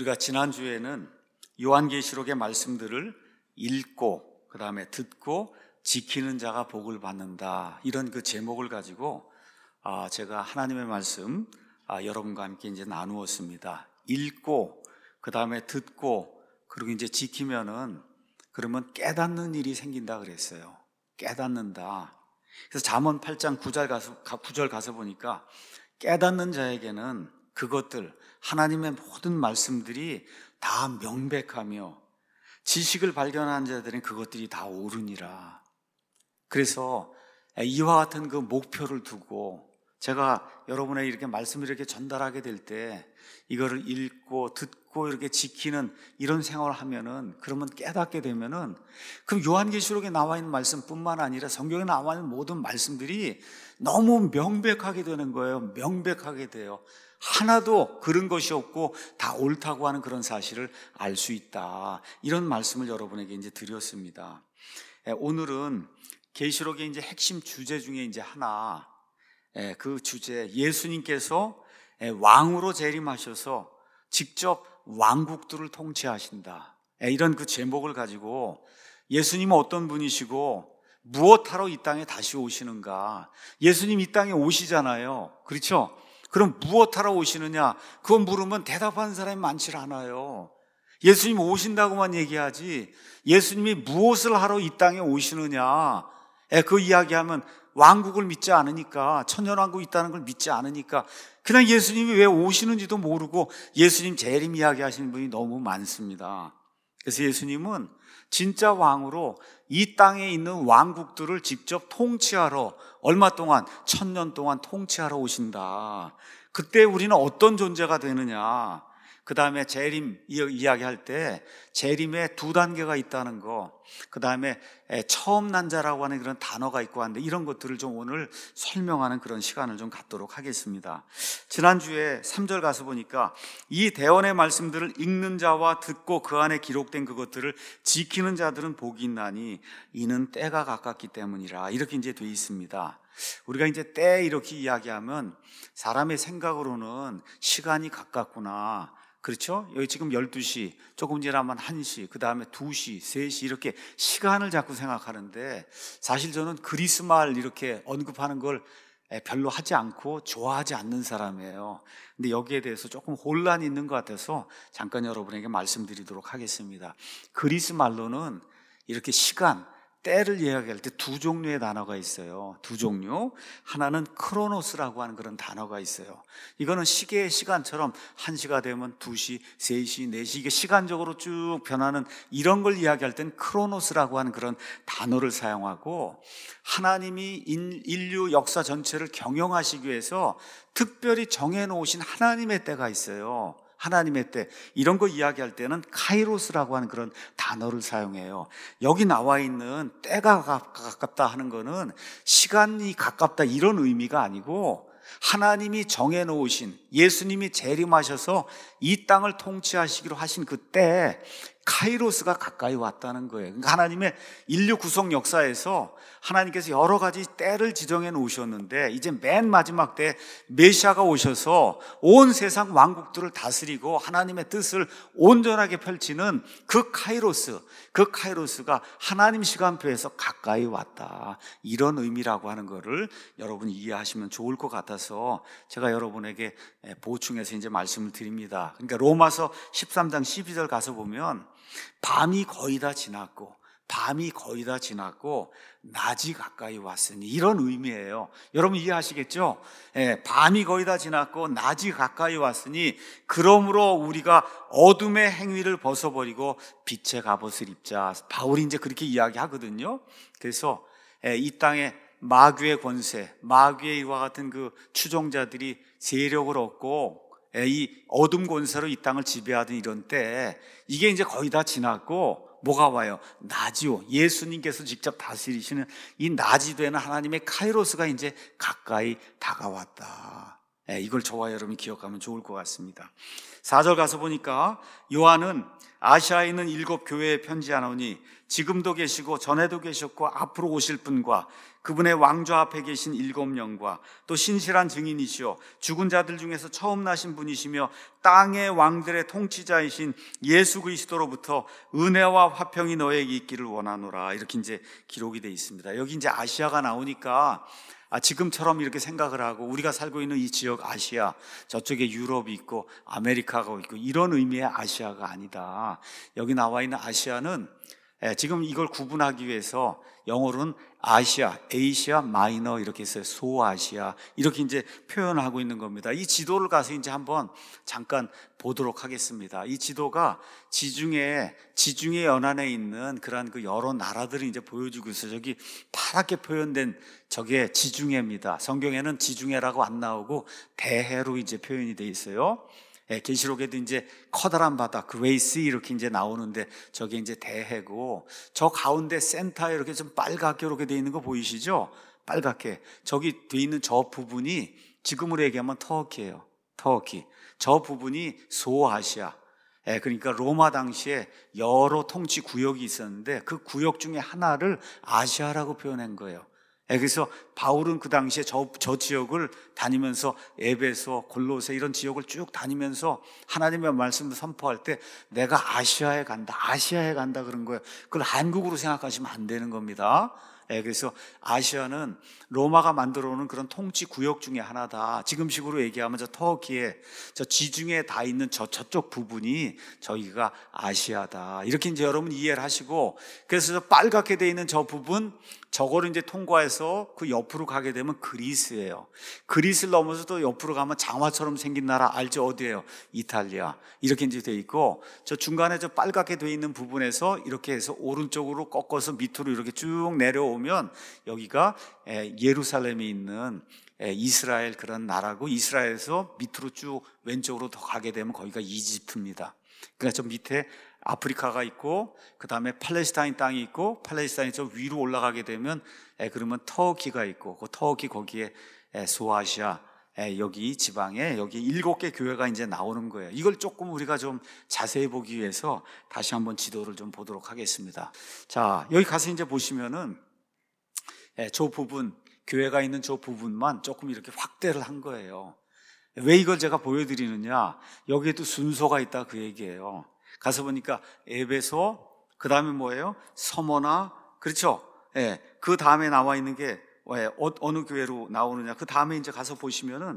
우리가 지난주에는 요한계시록의 말씀들을 읽고 그 다음에 듣고 지키는 자가 복을 받는다, 이런 그 제목을 가지고 제가 하나님의 말씀 여러분과 함께 이제 나누었습니다. 읽고 그 다음에 듣고 그리고 이제 지키면은 그러면 깨닫는 일이 생긴다 그랬어요. 깨닫는다. 그래서 잠언 8장 9절 가서 보니까 깨닫는 자에게는 그것들, 하나님의 모든 말씀들이 다 명백하며 지식을 발견한 자들은 그것들이 다 옳으니라. 그래서 이와 같은 그 목표를 두고 제가 여러분에게 이렇게 말씀을 이렇게 전달하게 될 때 이거를 읽고 듣고 이렇게 지키는 이런 생활을 하면은, 그러면 깨닫게 되면은, 그럼 요한계시록에 나와 있는 말씀뿐만 아니라 성경에 나와 있는 모든 말씀들이 너무 명백하게 되는 거예요. 명백하게 돼요. 하나도 그런 것이 없고 다 옳다고 하는 그런 사실을 알 수 있다. 이런 말씀을 여러분에게 이제 드렸습니다. 오늘은 계시록의 이제 핵심 주제 중에 이제 하나, 그 주제, 예수님께서 왕으로 재림하셔서 직접 왕국들을 통치하신다, 이런 그 제목을 가지고 예수님은 어떤 분이시고 무엇하러 이 땅에 다시 오시는가. 예수님 이 땅에 오시잖아요. 그렇죠? 그럼 무엇하러 오시느냐, 그거 물으면 대답하는 사람이 많지 않아요. 예수님 오신다고만 얘기하지 예수님이 무엇을 하러 이 땅에 오시느냐, 그 이야기하면 왕국을 믿지 않으니까, 천년왕국이 있다는 걸 믿지 않으니까 그냥 예수님이 왜 오시는지도 모르고 예수님 재림 이야기하시는 분이 너무 많습니다. 그래서 예수님은 진짜 왕으로 이 땅에 있는 왕국들을 직접 통치하러, 얼마 동안? 1000년 동안 통치하러 오신다. 그때 우리는 어떤 존재가 되느냐, 그 다음에 재림 이야기할 때 재림에 두 단계가 있다는 거, 그 다음에 처음 난 자라고 하는 그런 단어가 있고 한데, 이런 것들을 좀 오늘 설명하는 그런 시간을 좀 갖도록 하겠습니다. 지난주에 3절 가서 보니까 이 대언의 말씀들을 읽는 자와 듣고 그 안에 기록된 그것들을 지키는 자들은 복이 있나니 이는 때가 가깝기 때문이라, 이렇게 이제 돼 있습니다. 우리가 이제 때 이렇게 이야기하면 사람의 생각으로는 시간이 가깝구나, 그렇죠? 여기 지금 12시, 조금 지나면 1시, 그 다음에 2시, 3시, 이렇게 시간을 자꾸 생각하는데, 사실 저는 그리스말 이렇게 언급하는 걸 별로 하지 않고 좋아하지 않는 사람이에요. 근데 여기에 대해서 조금 혼란이 있는 것 같아서 잠깐 여러분에게 말씀드리도록 하겠습니다. 그리스말로는 이렇게 시간, 때를 이야기할 때 두 종류의 단어가 있어요. 두 종류. 하나는 크로노스라고 하는 그런 단어가 있어요. 이거는 시계의 시간처럼 1시가 되면 2시, 3시, 4시, 이게 시간적으로 쭉 변하는 이런 걸 이야기할 땐 크로노스라고 하는 그런 단어를 사용하고, 하나님이 인류 역사 전체를 경영하시기 위해서 특별히 정해놓으신 하나님의 때가 있어요. 하나님의 때, 이런 거 이야기할 때는 카이로스라고 하는 그런 단어를 사용해요. 여기 나와 있는 때가 가깝다 하는 거는 시간이 가깝다 이런 의미가 아니고, 하나님이 정해놓으신, 예수님이 재림하셔서 이 땅을 통치하시기로 하신 그 때, 카이로스가 가까이 왔다는 거예요. 그러니까 하나님의 인류 구속 역사에서 하나님께서 여러 가지 때를 지정해 놓으셨는데, 이제 맨 마지막 때 메시아가 오셔서 온 세상 왕국들을 다스리고 하나님의 뜻을 온전하게 펼치는 그 카이로스가 하나님 시간표에서 가까이 왔다, 이런 의미라고 하는 거를 여러분이 이해하시면 좋을 것 같아서 제가 여러분에게 보충해서 이제 말씀을 드립니다. 그러니까 로마서 13장 12절 가서 보면 밤이 거의 다 지났고 낮이 가까이 왔으니, 이런 의미예요. 여러분 이해하시겠죠? 밤이 거의 다 지났고 낮이 가까이 왔으니 그러므로 우리가 어둠의 행위를 벗어버리고 빛의 갑옷을 입자. 바울이 이제 그렇게 이야기하거든요. 그래서 이 땅에 마귀의 권세, 마귀의 이와 같은 그 추종자들이 세력을 얻고 이 어둠 권세로 이 땅을 지배하던 이런 때, 이게 이제 거의 다 지났고 뭐가 와요? 낮이요. 예수님께서 직접 다스리시는 이 낮이 되는 하나님의 카이로스가 이제 가까이 다가왔다. 이걸 저와 여러분이 기억하면 좋을 것 같습니다. 4절 가서 보니까 요한은 아시아에 있는 7 교회에 편지하노니 지금도 계시고 전에도 계셨고 앞으로 오실 분과 그분의 왕좌 앞에 계신 7영과 또 신실한 증인이시오 죽은 자들 중에서 처음 나신 분이시며 땅의 왕들의 통치자이신 예수 그리스도로부터 은혜와 화평이 너에게 있기를 원하노라. 이렇게 이제 기록이 되어 있습니다. 여기 이제 아시아가 나오니까 지금처럼 이렇게 생각을 하고 우리가 살고 있는 이 지역 아시아, 저쪽에 유럽이 있고 아메리카가 있고 이런 의미의 아시아가 아니다. 여기 나와 있는 아시아는 지금 이걸 구분하기 위해서 영어로는 아시아, 에이시아 마이너 이렇게 했어요. 소아시아 이렇게 이제 표현하고 있는 겁니다. 이 지도를 가서 이제 한번 잠깐 보도록 하겠습니다. 이 지도가 지중해 연안에 있는 그러한 그 여러 나라들을 이제 보여주고 있어요. 저기 파랗게 표현된 저게 지중해입니다. 성경에는 지중해라고 안 나오고 대해로 이제 표현이 돼 있어요. 계시록에도 이제 커다란 바다, 그레이스 이렇게 이제 나오는데 저게 이제 대해고 저 가운데 센터에 이렇게 좀 빨갛게 이렇게 돼 있는 거 보이시죠? 빨갛게 저기 돼 있는 저 부분이 지금으로 얘기하면 터키예요. 터키. 저 부분이 소아시아. 그러니까 로마 당시에 여러 통치 구역이 있었는데 그 구역 중에 하나를 아시아라고 표현한 거예요. 그래서 바울은 그 당시에 저 지역을 다니면서 에베소, 골로새 이런 지역을 쭉 다니면서 하나님의 말씀을 선포할 때 내가 아시아에 간다 그런 거예요. 그걸 한국으로 생각하시면 안 되는 겁니다. 그래서 아시아는 로마가 만들어 놓은 그런 통치 구역 중에 하나다. 지금식으로 얘기하면 저 터키에 저 지중해에 다 있는 저쪽 부분이 저기가 아시아다. 이렇게 이제 여러분 이해를 하시고, 그래서 저 빨갛게 돼 있는 저 부분, 저거를 이제 통과해서 그 옆으로 가게 되면 그리스예요. 그리스를 넘어서 또 옆으로 가면 장화처럼 생긴 나라 알죠? 어디예요? 이탈리아. 이렇게 이제 돼 있고, 저 중간에 저 빨갛게 돼 있는 부분에서 이렇게 해서 오른쪽으로 꺾어서 밑으로 이렇게 쭉 내려오면 여기가 예루살렘에 있는 이스라엘 그런 나라고, 이스라엘에서 밑으로 쭉 왼쪽으로 더 가게 되면 거기가 이집트입니다. 그러니까 저 밑에 아프리카가 있고 그 다음에 팔레스타인 땅이 있고, 팔레스타인이 저 위로 올라가게 되면 그러면 터키가 있고, 그 터키 거기에 소아시아 여기 지방에 여기 7개 교회가 이제 나오는 거예요. 이걸 조금 우리가 좀 자세히 보기 위해서 다시 한번 지도를 좀 보도록 하겠습니다. 자, 여기 가서 이제 보시면은 저 부분, 교회가 있는 저 부분만 조금 이렇게 확대를 한 거예요. 왜 이걸 제가 보여드리느냐, 여기에도 순서가 있다 그 얘기예요. 가서 보니까 에베소, 그 다음에 뭐예요? 서머나, 그렇죠? 그 다음에 나와 있는 게 어느 교회로 나오느냐, 그 다음에 이제 가서 보시면은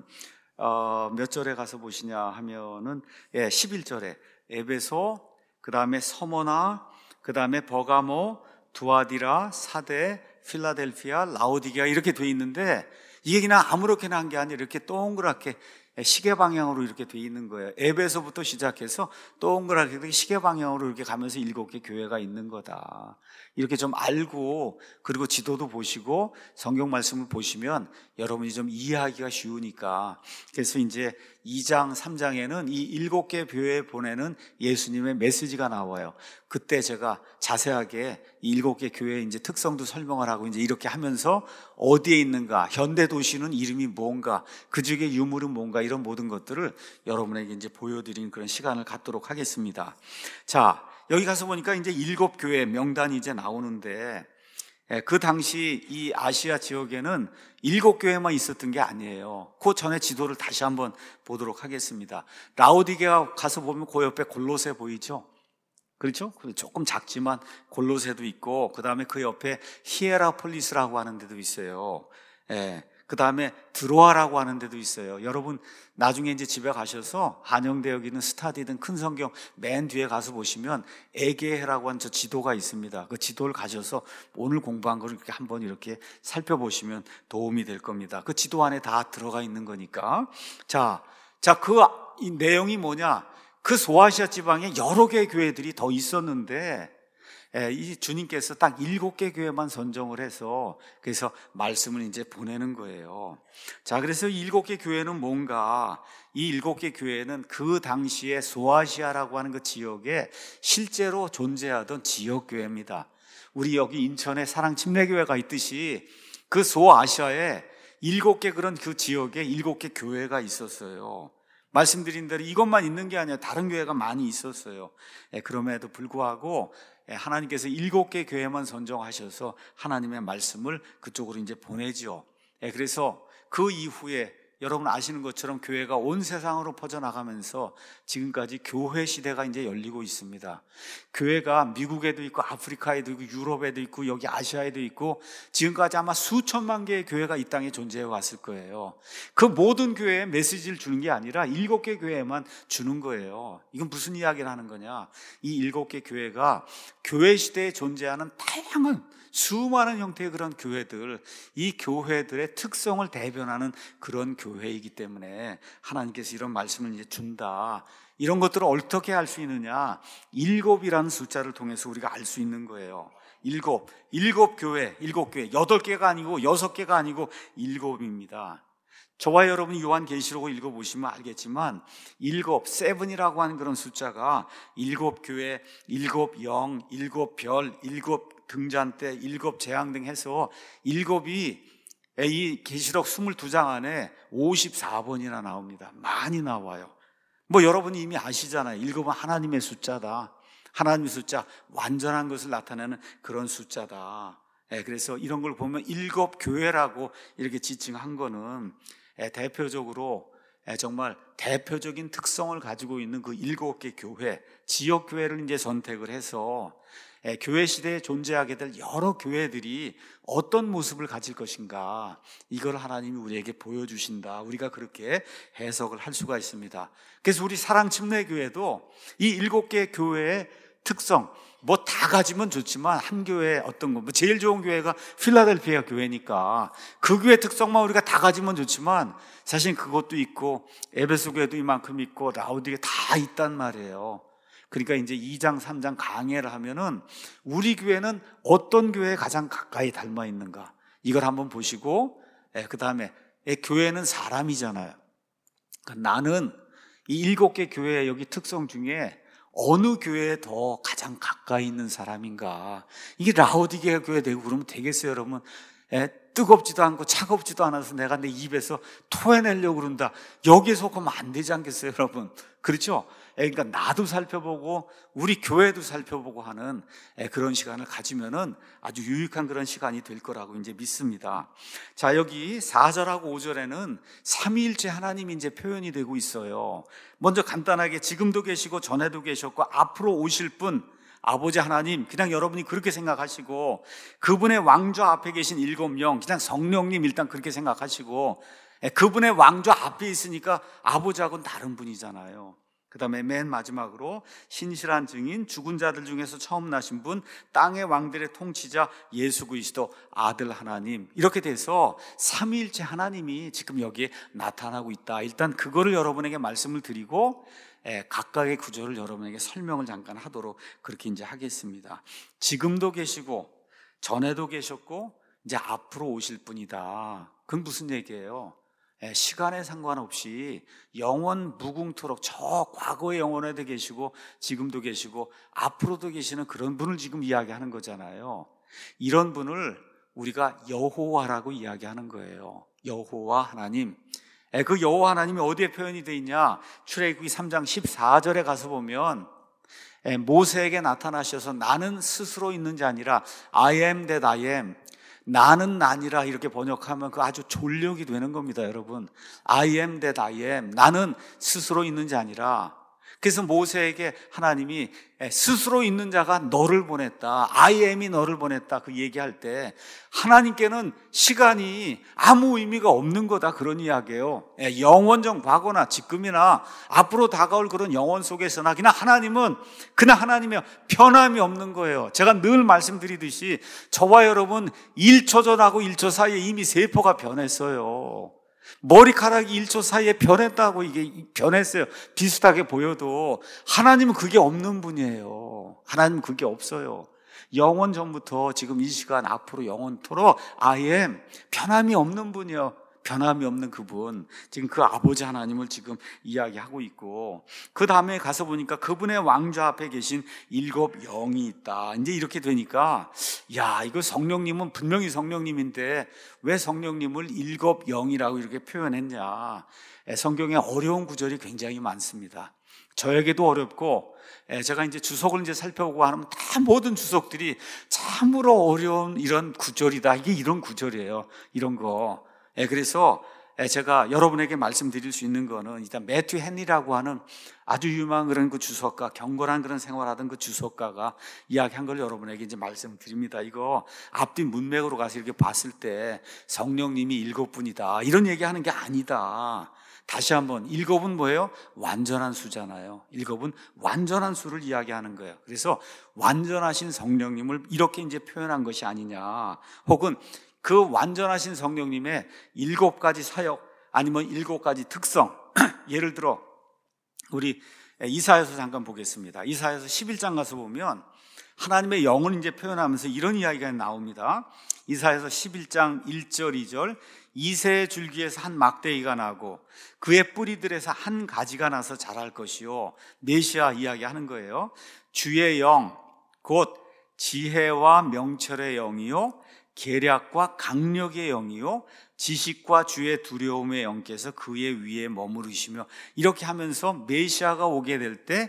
몇 절에 가서 보시냐 하면은 11절에 에베소, 그 다음에 서머나, 그 다음에 버가모, 두아디라, 사데, 필라델피아, 라오디게아 이렇게 돼 있는데, 이게 그냥 아무렇게나 한 게 아니라 이렇게 동그랗게 시계 방향으로 이렇게 돼 있는 거예요. 에베소부터 시작해서 동그랗게 시계 방향으로 이렇게 가면서 7개 교회가 있는 거다. 이렇게 좀 알고, 그리고 지도도 보시고 성경 말씀을 보시면 여러분이 좀 이해하기가 쉬우니까. 그래서 이제 2장, 3장에는 이 7개 교회에 보내는 예수님의 메시지가 나와요. 그때 제가 자세하게 이 7개 교회의 이제 특성도 설명을 하고 이제 이렇게 하면서 어디에 있는가, 현대 도시는 이름이 뭔가, 그 중에 유물은 뭔가, 이런 모든 것들을 여러분에게 이제 보여드리는 그런 시간을 갖도록 하겠습니다. 자, 여기 가서 보니까 이제 7교회 명단이 이제 나오는데, 그 당시 이 아시아 지역에는 7교회만 있었던 게 아니에요. 그 전에 지도를 다시 한번 보도록 하겠습니다. 라오디게아 가서 보면 그 옆에 골로새 보이죠? 그렇죠? 조금 작지만 골로새도 있고, 그 다음에 그 옆에 히에라폴리스라고 하는 데도 있어요. 그 다음에 드로아라고 하는 데도 있어요. 여러분 나중에 이제 집에 가셔서 한영대역에 있는 스타디든 큰 성경 맨 뒤에 가서 보시면 에게해라고 하는 저 지도가 있습니다. 그 지도를 가셔서 오늘 공부한 걸 이렇게 한번 이렇게 살펴보시면 도움이 될 겁니다. 그 지도 안에 다 들어가 있는 거니까. 자, 이 내용이 뭐냐? 그 소아시아 지방에 여러 개의 교회들이 더 있었는데, 이 주님께서 딱 7개 교회만 선정을 해서 그래서 말씀을 이제 보내는 거예요. 자, 그래서 7개 교회는 뭔가, 이 7개 교회는 그 당시에 소아시아라고 하는 그 지역에 실제로 존재하던 지역 교회입니다. 우리 여기 인천에 사랑 침례교회가 있듯이 그 소아시아에 7개 그런 그 지역에 7개 교회가 있었어요. 말씀드린 대로 이것만 있는 게 아니라 다른 교회가 많이 있었어요. 그럼에도 불구하고 하나님께서 7개 교회만 선정하셔서 하나님의 말씀을 그쪽으로 이제 보내죠. 그래서 그 이후에 여러분 아시는 것처럼 교회가 온 세상으로 퍼져나가면서 지금까지 교회 시대가 이제 열리고 있습니다. 교회가 미국에도 있고 아프리카에도 있고 유럽에도 있고 여기 아시아에도 있고 지금까지 아마 수천만 개의 교회가 이 땅에 존재해 왔을 거예요. 그 모든 교회에 메시지를 주는 게 아니라 7개 교회에만 주는 거예요. 이건 무슨 이야기를 하는 거냐? 이 7개 교회가 교회 시대에 존재하는 다양한 수많은 형태의 그런 교회들, 이 교회들의 특성을 대변하는 그런 교회이기 때문에 하나님께서 이런 말씀을 이제 준다. 이런 것들을 어떻게 알 수 있느냐? 7이라는 숫자를 통해서 우리가 알 수 있는 거예요. 7 교회, 7교회, 8개가 아니고 6개가 아니고 7입니다. 저와 여러분이 요한계시록을 읽어보시면 알겠지만 7이라고 하는 그런 숫자가 7교회, 7영, 7별, 7 등잔대, 7 재앙 등 해서 7이 이 계시록 22장 안에 54번이나 나옵니다. 많이 나와요. 뭐 여러분이 이미 아시잖아요. 7은 하나님의 숫자다. 하나님의 숫자, 완전한 것을 나타내는 그런 숫자다. 그래서 이런 걸 보면 7교회라고 이렇게 지칭한 거는 대표적으로 정말 대표적인 특성을 가지고 있는 그 7개 교회, 지역 교회를 이제 선택을 해서 교회 시대에 존재하게 될 여러 교회들이 어떤 모습을 가질 것인가, 이걸 하나님이 우리에게 보여주신다. 우리가 그렇게 해석을 할 수가 있습니다. 그래서 우리 사랑침례교회도 이 7개 교회의 특성, 뭐 다 가지면 좋지만 한 교회 어떤 거, 뭐 제일 좋은 교회가 필라델피아 교회니까 그 교회 특성만 우리가 다 가지면 좋지만 사실 그것도 있고 에베소 교회도 이만큼 있고 라오디게 다 있단 말이에요. 그러니까 이제 2장 3장 강해를 하면은 우리 교회는 어떤 교회에 가장 가까이 닮아 있는가, 이걸 한번 보시고 그 다음에 교회는 사람이잖아요. 그러니까 나는 이 7개 교회의 여기 특성 중에 어느 교회에 더 가장 가까이 있는 사람인가. 이게 라오디게아 교회 되고 그러면 되겠어요, 여러분? 뜨겁지도 않고 차갑지도 않아서 내가 내 입에서 토해내려고 그런다. 여기에 속하면 안 되지 않겠어요, 여러분? 그렇죠? 그러니까 나도 살펴보고 우리 교회도 살펴보고 하는 그런 시간을 가지면은 아주 유익한 그런 시간이 될 거라고 이제 믿습니다. 자, 여기 4절하고 5절에는 삼위일체 하나님이 이제 표현이 되고 있어요. 먼저 간단하게 지금도 계시고 전에도 계셨고 앞으로 오실 분 아버지 하나님, 그냥 여러분이 그렇게 생각하시고 그분의 왕좌 앞에 계신 7명, 그냥 성령님 일단 그렇게 생각하시고 그분의 왕좌 앞에 있으니까 아버지하고는 다른 분이잖아요. 그 다음에 맨 마지막으로 신실한 증인, 죽은 자들 중에서 처음 나신 분, 땅의 왕들의 통치자 예수 그리스도 아들 하나님, 이렇게 돼서 삼위일체 하나님이 지금 여기에 나타나고 있다. 일단 그거를 여러분에게 말씀을 드리고 각각의 구조를 여러분에게 설명을 잠깐 하도록 그렇게 이제 하겠습니다. 지금도 계시고 전에도 계셨고 이제 앞으로 오실 분이다. 그건 무슨 얘기예요? 시간에 상관없이 영원 무궁토록 저 과거의 영원에도 계시고 지금도 계시고 앞으로도 계시는 그런 분을 지금 이야기하는 거잖아요. 이런 분을 우리가 여호와라고 이야기하는 거예요. 여호와 하나님. 그 여호와 하나님이 어디에 표현이 되어 있냐? 출애굽기 3장 14절에 가서 보면 모세에게 나타나셔서 나는 스스로 있는 자 아니라 I am that I am, 나는 나니라 이렇게 번역하면 그 아주 졸력이 되는 겁니다, 여러분. I am that I am, 나는 스스로 있는 자 아니라. 그래서 모세에게 하나님이 스스로 있는 자가 너를 보냈다, I am이 너를 보냈다, 그 얘기할 때 하나님께는 시간이 아무 의미가 없는 거다, 그런 이야기예요. 영원적 과거나 지금이나 앞으로 다가올 그런 영원 속에서나 그냥 하나님은 그냥 하나님의 변함이 없는 거예요. 제가 늘 말씀드리듯이 저와 여러분 1초 전하고 1초 사이에 이미 세포가 변했어요. 머리카락이 1초 사이에 변했다고, 이게 변했어요. 비슷하게 보여도 하나님은 그게 없는 분이에요. 하나님은 그게 없어요. 영원 전부터 지금 이 시간 앞으로 영원토록 I am, 변함이 없는 분이에요. 변함이 없는 그분, 지금 그 아버지 하나님을 지금 이야기하고 있고, 그 다음에 가서 보니까 그분의 왕좌 앞에 계신 7 영이 있다. 이제 이렇게 되니까 야, 이거 성령님은 분명히 성령님인데 왜 성령님을 7 영이라고 이렇게 표현했냐. 성경에 어려운 구절이 굉장히 많습니다. 저에게도 어렵고, 제가 이제 주석을 이제 살펴보고 하면 다 모든 주석들이 참으로 어려운 이런 구절이다. 이게 이런 구절이에요. 이런 거. 그래서 제가 여러분에게 말씀드릴 수 있는 거는 일단 매튜 헨리라고 하는 아주 유명한 그런 그 주석가, 경건한 그런 생활하던 그 주석가가 이야기한 걸 여러분에게 이제 말씀드립니다. 이거 앞뒤 문맥으로 가서 이렇게 봤을 때 성령님이 7분이다. 이런 얘기하는 게 아니다. 다시 한번 7은 뭐예요? 완전한 수잖아요. 7은 완전한 수를 이야기하는 거예요. 그래서 완전하신 성령님을 이렇게 이제 표현한 것이 아니냐. 혹은 그 완전하신 성령님의 7가지 사역 아니면 7가지 특성. 예를 들어 우리 이사야서 잠깐 보겠습니다. 이사야서 11장 가서 보면 하나님의 영을 이제 표현하면서 이런 이야기가 나옵니다. 이사야서 11장 1절 2절 이새의 줄기에서 한 막대기가 나고 그의 뿌리들에서 한 가지가 나서 자랄 것이요. 메시아 이야기하는 거예요. 주의 영 곧 지혜와 명철의 영이요 계략과 강력의 영이요 지식과 주의 두려움의 영께서 그의 위에 머무르시며 이렇게 하면서 메시아가 오게 될 때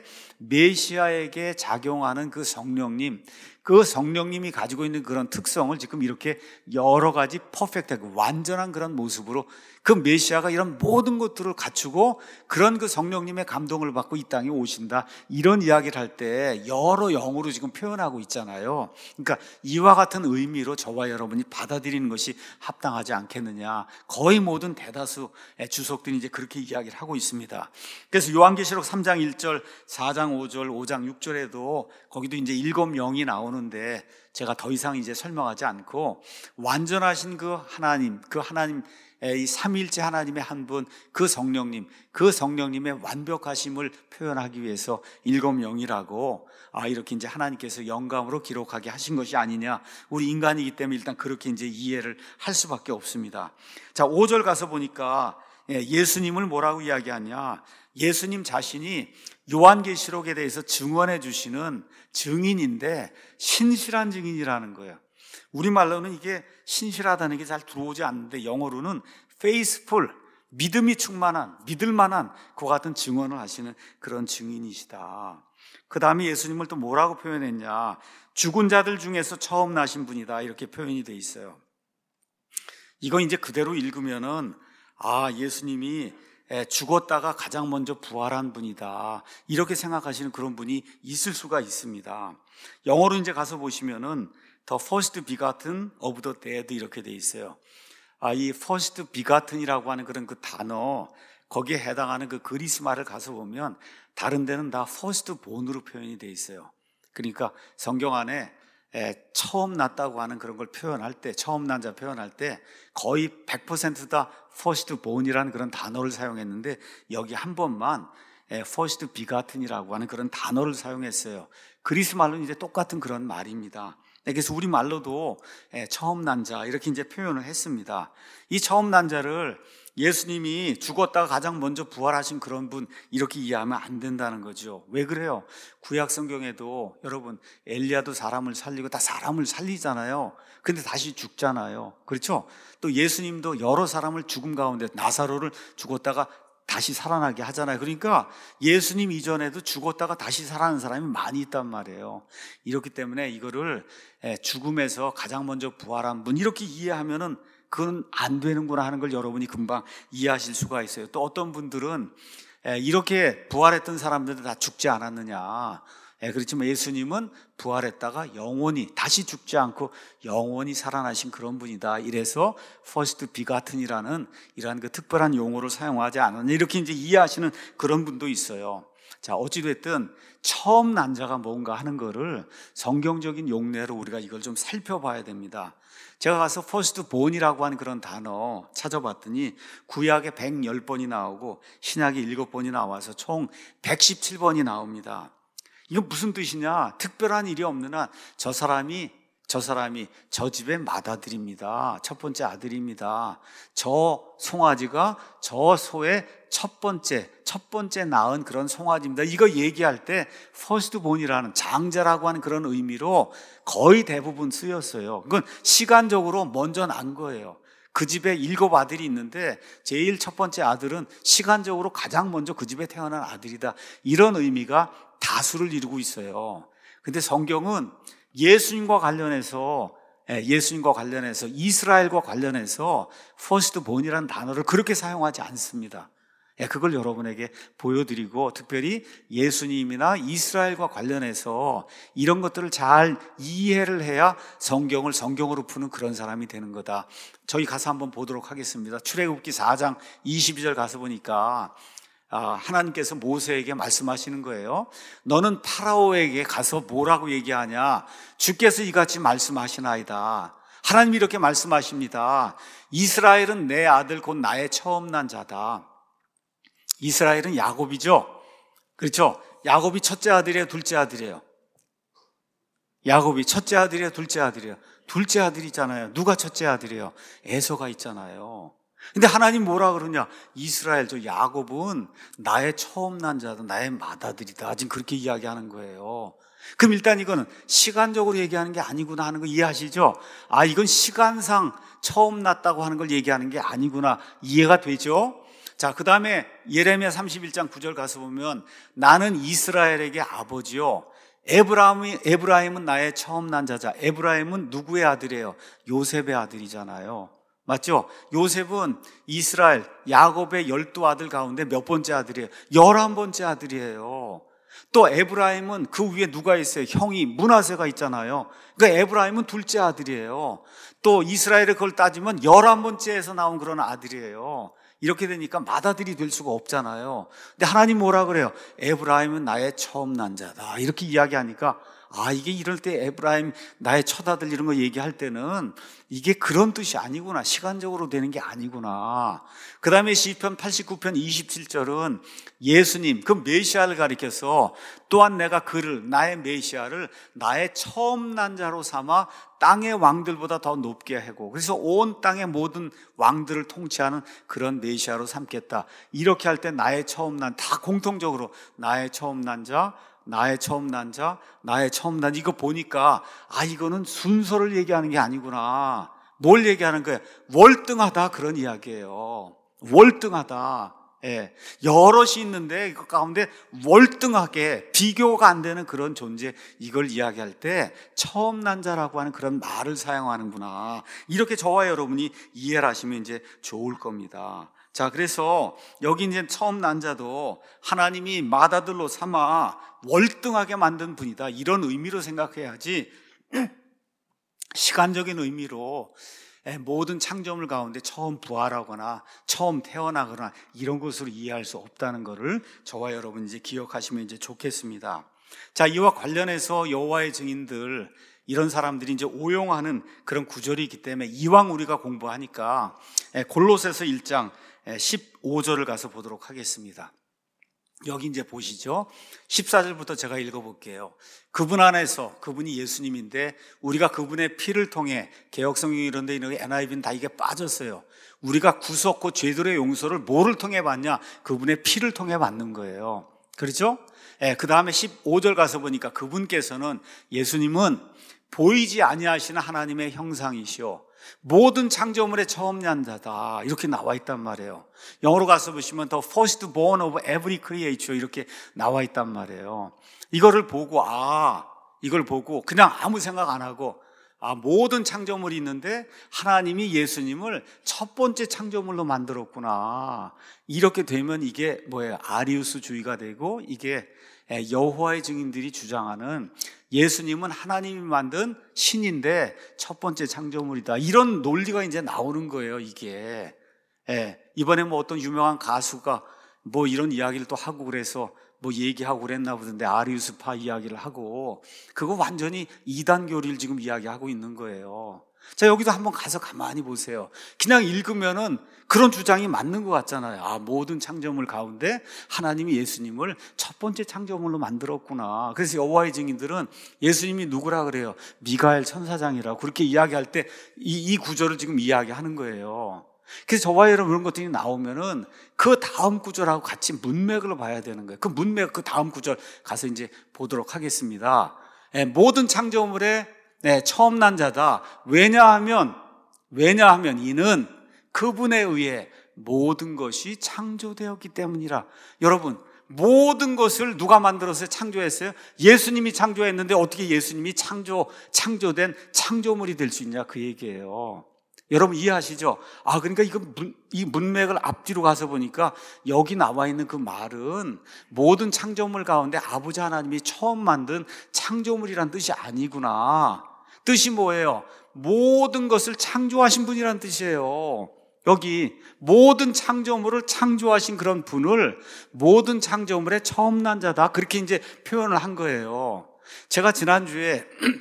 메시아에게 작용하는 그 성령님, 그 성령님이 가지고 있는 그런 특성을 지금 이렇게 여러 가지 퍼펙트하고 완전한 그런 모습으로 그 메시아가 이런 모든 것들을 갖추고 그런 그 성령님의 감동을 받고 이 땅에 오신다. 이런 이야기를 할 때 여러 영으로 지금 표현하고 있잖아요. 그러니까 이와 같은 의미로 저와 여러분이 받아들이는 것이 합당하지 않겠느냐. 거의 모든 대다수 주석들이 이제 그렇게 이야기를 하고 있습니다. 그래서 요한계시록 3장 1절, 4장 5절, 5장 6절에도 거기도 이제 7 영이 나오는데 제가 더 이상 이제 설명하지 않고 완전하신 그 하나님, 이 삼위일체 하나님의 한 분, 그 성령님의 완벽하심을 표현하기 위해서 7 영이라고 이렇게 이제 하나님께서 영감으로 기록하게 하신 것이 아니냐. 우리 인간이기 때문에 일단 그렇게 이제 이해를 할 수밖에 없습니다. 자, 5절 가서 보니까 예수님을 뭐라고 이야기하냐. 예수님 자신이 요한계시록에 대해서 증언해 주시는 증인인데 신실한 증인이라는 거예요. 우리말로는 이게 신실하다는 게 잘 들어오지 않는데 영어로는 faithful, 믿음이 충만한, 믿을만한 그와 같은 증언을 하시는 그런 증인이시다. 그 다음에 예수님을 또 뭐라고 표현했냐. 죽은 자들 중에서 처음 나신 분이다. 이렇게 표현이 돼 있어요. 이거 이제 그대로 읽으면은 예수님이 죽었다가 가장 먼저 부활한 분이다. 이렇게 생각하시는 그런 분이 있을 수가 있습니다. 영어로 이제 가서 보시면은 The first begotten of the dead 이렇게 돼 있어요. 이 first begotten이라고 하는 그런 그 단어, 거기에 해당하는 그 그리스 말을 가서 보면 다른 데는 다 first born으로 표현이 돼 있어요. 그러니까 성경 안에 처음 났다고 하는 그런 걸 표현할 때, 처음 난 자 표현할 때 거의 100% 다 first born이라는 그런 단어를 사용했는데 여기 한 번만 first begotten이라고 하는 그런 단어를 사용했어요. 그리스 말로는 이제 똑같은 그런 말입니다. 그래서 우리 말로도 처음 난 자 이렇게 이제 표현을 했습니다. 이 처음 난 자를 예수님이 죽었다가 가장 먼저 부활하신 그런 분 이렇게 이해하면 안 된다는 거죠. 왜 그래요? 구약 성경에도 여러분 엘리야도 사람을 살리고 다 사람을 살리잖아요. 근데 다시 죽잖아요. 그렇죠? 또 예수님도 여러 사람을 죽음 가운데 나사로를 죽었다가 다시 살아나게 하잖아요. 그러니까 예수님 이전에도 죽었다가 다시 살아나는 사람이 많이 있단 말이에요. 이렇기 때문에 이거를 죽음에서 가장 먼저 부활한 분 이렇게 이해하면은 그건 안 되는구나 하는 걸 여러분이 금방 이해하실 수가 있어요. 또 어떤 분들은 이렇게 부활했던 사람들은 다 죽지 않았느냐. 그렇지만 예수님은 부활했다가 영원히 다시 죽지 않고 영원히 살아나신 그런 분이다. 이래서 first begotten이라는 이러한 그 특별한 용어를 사용하지 않았냐 이렇게 이제 이해하시는 그런 분도 있어요. 자, 어찌됐든 처음 난 자가 뭔가 하는 거를 성경적인 용례로 우리가 이걸 좀 살펴봐야 됩니다. 제가 가서 first born이라고 하는 그런 단어 찾아봤더니 구약에 110번이 나오고 신약에 7번이 나와서 총 117번이 나옵니다. 이건 무슨 뜻이냐? 특별한 일이 없는 한 저 사람이 저 사람이 저 집의 맏아들입니다. 첫 번째 아들입니다. 저 송아지가 저 소의 첫 번째 낳은 그런 송아지입니다. 이거 얘기할 때 퍼스트본이라는 장자라고 하는 그런 의미로 거의 대부분 쓰였어요. 그건 시간적으로 먼저 난 거예요. 그 집에 7 아들이 있는데 제일 첫 번째 아들은 시간적으로 가장 먼저 그 집에 태어난 아들이다. 이런 의미가 다수를 이루고 있어요. 근데 성경은 예수님과 관련해서 이스라엘과 관련해서 퍼스트본이라는 단어를 그렇게 사용하지 않습니다. 그걸 여러분에게 보여드리고, 특별히 예수님이나 이스라엘과 관련해서 이런 것들을 잘 이해를 해야 성경을 성경으로 푸는 그런 사람이 되는 거다. 저희 가서 한번 보도록 하겠습니다. 출애굽기 4장 22절 가서 보니까 하나님께서 모세에게 말씀하시는 거예요. 너는 파라오에게 가서 뭐라고 얘기하냐? 주께서 이같이 말씀하시나이다. 하나님이 이렇게 말씀하십니다. 이스라엘은 내 아들 곧 나의 처음 난 자다. 이스라엘은 야곱이죠. 그렇죠? 야곱이 첫째 아들이에요, 둘째 아들이에요? 야곱이 첫째 아들이에요, 둘째 아들이에요? 둘째 아들이잖아요. 누가 첫째 아들이에요? 에서가 있잖아요. 근데 하나님 뭐라 그러냐? 이스라엘, 저 야곱은 나의 처음 난 자다, 나의 맏아들이다. 지금 그렇게 이야기하는 거예요. 그럼 일단 이거는 시간적으로 얘기하는 게 아니구나 하는 거 이해하시죠? 이건 시간상 처음 났다고 하는 걸 얘기하는 게 아니구나. 이해가 되죠? 자, 그 다음에 예레미야 31장 9절 가서 보면 나는 이스라엘에게 아버지요. 에브라임은 나의 처음 난 자자. 에브라임은 누구의 아들이에요? 요셉의 아들이잖아요. 맞죠? 요셉은 이스라엘, 야곱의 12아들 가운데 몇 번째 아들이에요? 11번째 아들이에요. 또 에브라임은 그 위에 누가 있어요? 형이 므낫세가 있잖아요. 그러니까 에브라임은 둘째 아들이에요. 또 이스라엘을 그걸 따지면 11번째에서 나온 그런 아들이에요. 이렇게 되니까 맏아들이 될 수가 없잖아요. 근데 하나님 뭐라 그래요? 에브라임은 나의 처음 난 자다. 이렇게 이야기하니까 이게 이럴 때 에브라임 나의 첫아들 이런 거 얘기할 때는 이게 그런 뜻이 아니구나. 시간적으로 되는 게 아니구나. 그 다음에 시편 89편 27절은 예수님, 그 메시아를 가리켜서 또한 내가 그를, 나의 메시아를 나의 처음 난 자로 삼아 땅의 왕들보다 더 높게 하고, 그래서 온 땅의 모든 왕들을 통치하는 그런 메시아로 삼겠다. 이렇게 할 때 나의 처음 난, 다 공통적으로 나의 처음 난 자, 나의 처음 난 자, 나의 처음 난, 이거 보니까 이거는 순서를 얘기하는 게 아니구나. 뭘 얘기하는 거예요? 월등하다, 그런 이야기예요. 월등하다. 여럿이 있는데 그 가운데 월등하게 비교가 안 되는 그런 존재, 이걸 이야기할 때 처음 난 자라고 하는 그런 말을 사용하는구나. 이렇게 저와 여러분이 이해를 하시면 이제 좋을 겁니다. 자, 그래서 여기 이제 처음 난 자도 하나님이 맏아들로 삼아 월등하게 만든 분이다, 이런 의미로 생각해야지 시간적인 의미로 모든 창조물 가운데 처음 부활하거나 처음 태어나거나 이런 것으로 이해할 수 없다는 것을 저와 여러분 이제 기억하시면 이제 좋겠습니다. 자, 이와 관련해서 여호와의 증인들, 이런 사람들이 이제 오용하는 그런 구절이 있기 때문에 이왕 우리가 공부하니까 골로새서 1장 15절을 가서 보도록 하겠습니다. 여기 이제 보시죠. 14절부터 제가 읽어볼게요. 그분 안에서, 그분이 예수님인데 우리가 그분의 피를 통해, 개역성경 이런 데 있는 NIV는 다 이게 빠졌어요. 우리가 구속고 죄들의 용서를 뭐를 통해 받냐? 그분의 피를 통해 받는 거예요. 그렇죠? 그 다음에 15절 가서 보니까 그분께서는, 예수님은 보이지 아니하시는 하나님의 형상이시오, 모든 창조물의 처음 난 자다, 이렇게 나와 있단 말이에요. 영어로 가서 보시면 The first born of every creature, 이렇게 나와 있단 말이에요. 이걸 보고 그냥 아무 생각 안 하고 모든 창조물이 있는데 하나님이 예수님을 첫 번째 창조물로 만들었구나, 이렇게 되면 이게 뭐예요? 아리우스주의가 되고, 이게 여호와의 증인들이 주장하는 예수님은 하나님이 만든 신인데 첫 번째 창조물이다, 이런 논리가 이제 나오는 거예요. 이게 이번에 뭐 어떤 유명한 가수가 뭐 이런 이야기를 또 하고, 그래서 뭐 얘기하고 그랬나 보던데 아리우스파 이야기를 하고 그거 완전히 이단 교리를 지금 이야기하고 있는 거예요. 자, 여기도 한번 가서 가만히 보세요. 그냥 읽으면은 그런 주장이 맞는 것 같잖아요. 아, 모든 창조물 가운데 하나님이 예수님을 첫 번째 창조물로 만들었구나. 그래서 여호와의 증인들은 예수님이 누구라 그래요? 미가엘 천사장이라고 그렇게 이야기할 때 이 구절을 지금 이야기하는 거예요. 그래서 저와 여러분 이런 것들이 나오면은 그 다음 구절하고 같이 문맥을 봐야 되는 거예요. 그 문맥, 그 다음 구절 가서 이제 보도록 하겠습니다. 모든 창조물의 처음 난 자다. 왜냐하면 이는 그분에 의해 모든 것이 창조되었기 때문이라. 여러분, 모든 것을 누가 만들어서 창조했어요? 예수님이 창조했는데 어떻게 예수님이 창조된 창조물이 될 수 있냐, 그 얘기예요. 여러분 이해하시죠? 아, 그러니까 이 문맥을 앞뒤로 가서 보니까 여기 나와 있는 그 말은 모든 창조물 가운데 아버지 하나님이 처음 만든 창조물이란 뜻이 아니구나. 뜻이 뭐예요? 모든 것을 창조하신 분이란 뜻이에요. 여기 모든 창조물을 창조하신 그런 분을 모든 창조물의 처음 난 자다, 그렇게 이제 표현을 한 거예요. 제가 지난주에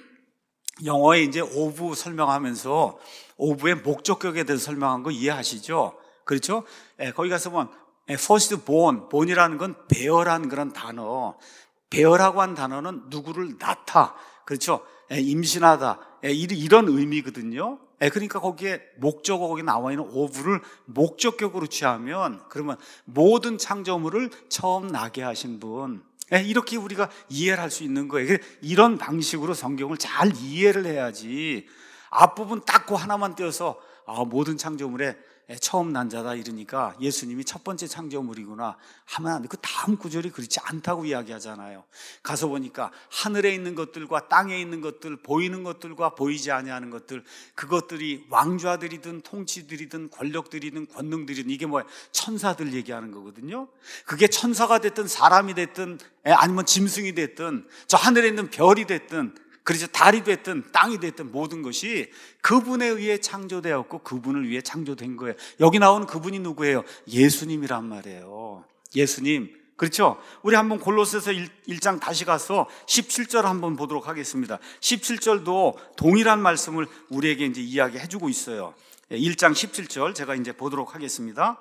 영어에 이제 오브 설명하면서 오브의 목적격에 대해서 설명한 거 이해하시죠? 그렇죠? 거기 가서 보면 first born이라는 건 bear라는 그런 단어, bear라고 한 단어는 누구를 낳다, 그렇죠? 임신하다, 이런 의미거든요. 그러니까 거기에 목적어, 거기 나와 있는 오브를 목적격으로 취하면 그러면 모든 창조물을 처음 나게 하신 분, 이렇게 우리가 이해를 할 수 있는 거예요. 이런 방식으로 성경을 잘 이해를 해야지 앞부분 딱 그 하나만 떼어서 모든 창조물의 처음 난 자다 이러니까 예수님이 첫 번째 창조물이구나 하면 안 돼. 그 다음 구절이 그렇지 않다고 이야기하잖아요. 가서 보니까 하늘에 있는 것들과 땅에 있는 것들, 보이는 것들과 보이지 아니하는 것들, 그것들이 왕좌들이든 통치들이든 권력들이든 권능들이든, 이게 뭐야? 천사들 얘기하는 거거든요. 그게 천사가 됐든 사람이 됐든 아니면 짐승이 됐든 저 하늘에 있는 별이 됐든, 그래서 달이 됐든 땅이 됐든 모든 것이 그분에 의해 창조되었고 그분을 위해 창조된 거예요. 여기 나오는 그분이 누구예요? 예수님이란 말이에요. 예수님. 그렇죠? 우리 한번 골로새서 1장 다시 가서 17절 한번 보도록 하겠습니다. 17절도 동일한 말씀을 우리에게 이제 이야기해 주고 있어요. 1장 17절 제가 이제 보도록 하겠습니다.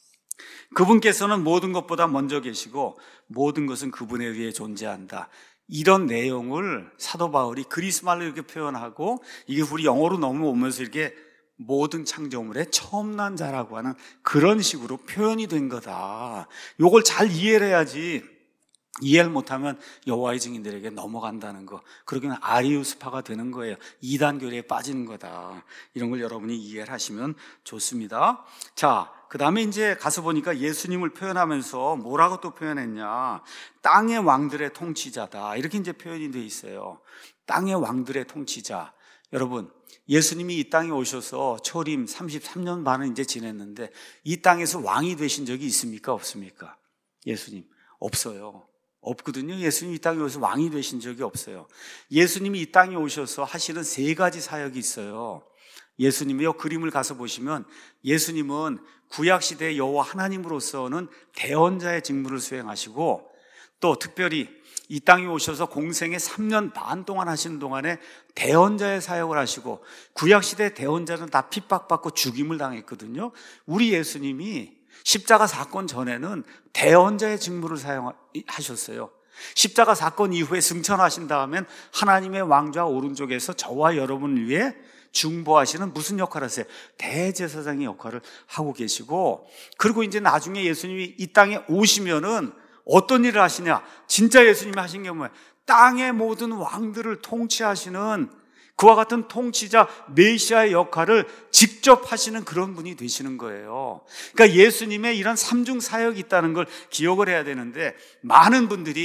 그분께서는 모든 것보다 먼저 계시고 모든 것은 그분에 의해 존재한다. 이런 내용을 사도 바울이 그리스 말로 이렇게 표현하고 이게 우리 영어로 넘어오면서 이렇게 모든 창조물의 처음 난 자라고 하는 그런 식으로 표현이 된 거다. 이걸 잘 이해를 해야지, 이해를 못하면 여호와의 증인들에게 넘어간다는 거, 그러기는 아리우스파가 되는 거예요. 이단 교리에 빠지는 거다. 이런 걸 여러분이 이해를 하시면 좋습니다. 자, 그 다음에 이제 가서 보니까 예수님을 표현하면서 뭐라고 또 표현했냐? 땅의 왕들의 통치자다, 이렇게 이제 표현이 돼 있어요. 땅의 왕들의 통치자. 여러분, 예수님이 이 땅에 오셔서 초림 33년 반을 이제 지냈는데 이 땅에서 왕이 되신 적이 있습니까? 없습니까? 예수님 없어요. 없거든요. 예수님이 이 땅에 오셔서 왕이 되신 적이 없어요. 예수님이 이 땅에 오셔서 하시는 세 가지 사역이 있어요. 예수님이요, 그림을 가서 보시면 예수님은 구약시대의 여호와 하나님으로서는 대언자의 직무를 수행하시고, 또 특별히 이 땅에 오셔서 공생의 3년 반 동안 하시는 동안에 대언자의 사역을 하시고, 구약시대 대언자는 다 핍박받고 죽임을 당했거든요. 우리 예수님이 십자가 사건 전에는 대언자의 직무를 사용하셨어요. 십자가 사건 이후에 승천하신 다음엔 하나님의 왕좌 오른쪽에서 저와 여러분을 위해 중보하시는 무슨 역할을 하세요? 대제사장의 역할을 하고 계시고, 그리고 이제 나중에 예수님이 이 땅에 오시면은 어떤 일을 하시냐? 진짜 예수님이 하신 게 뭐예요? 땅의 모든 왕들을 통치하시는 그와 같은 통치자 메시아의 역할을 직접 하시는 그런 분이 되시는 거예요. 그러니까 예수님의 이런 삼중 사역이 있다는 걸 기억을 해야 되는데, 많은 분들이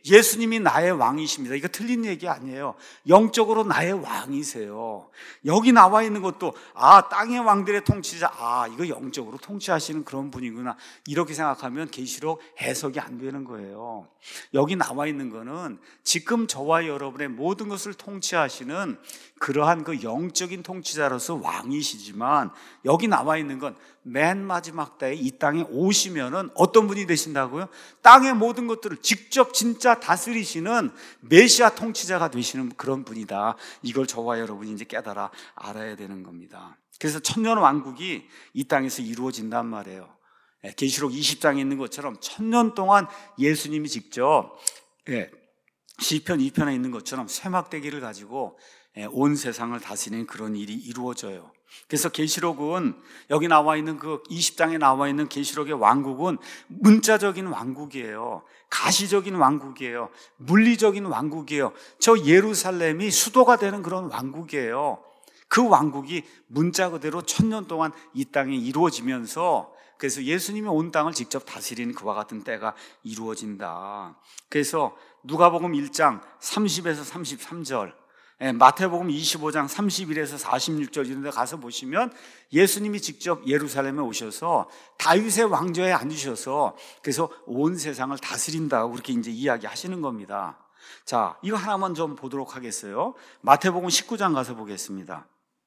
예수님이 나의 왕이십니다. 이거 틀린 얘기 아니에요. 영적으로 나의 왕이세요. 여기 나와 있는 것도 땅의 왕들의 통치자, 이거 영적으로 통치하시는 그런 분이구나, 이렇게 생각하면 계시록 해석이 안 되는 거예요. 여기 나와 있는 거는 지금 저와 여러분의 모든 것을 통치하시는 그러한 그 영적인 통치자로서 왕이시지만, 여기 나와 있는 건 맨 마지막 때에 이 땅에 오시면은 어떤 분이 되신다고요? 땅의 모든 것들을 직접 진짜 다스리시는 메시아 통치자가 되시는 그런 분이다. 이걸 저와 여러분이 이제 깨달아 알아야 되는 겁니다. 그래서 천년 왕국이 이 땅에서 이루어진단 말이에요. 계시록 20장에 있는 것처럼 천년 동안 예수님이 직접 시편 2편에 있는 것처럼 쇠막대기를 가지고 온 세상을 다스리는 그런 일이 이루어져요. 그래서 계시록은 여기 나와 있는 그 20장에 나와 있는 계시록의 왕국은 문자적인 왕국이에요. 가시적인 왕국이에요. 물리적인 왕국이에요. 저 예루살렘이 수도가 되는 그런 왕국이에요. 그 왕국이 문자 그대로 천년 동안 이 땅에 이루어지면서, 그래서 예수님이 온 땅을 직접 다스리는 그와 같은 때가 이루어진다. 그래서 누가복음 1장 30에서 33절, 마태복음 25장 31에서 46절 이런 데 가서 보시면 예수님이 직접 예루살렘에 오셔서 다윗의 왕좌에 앉으셔서 그래서 온 세상을 다스린다고 그렇게 이제 이야기하시는 겁니다. 자, 이거 하나만 좀 보도록 하겠어요. 마태복음 19장 가서 보겠습니다.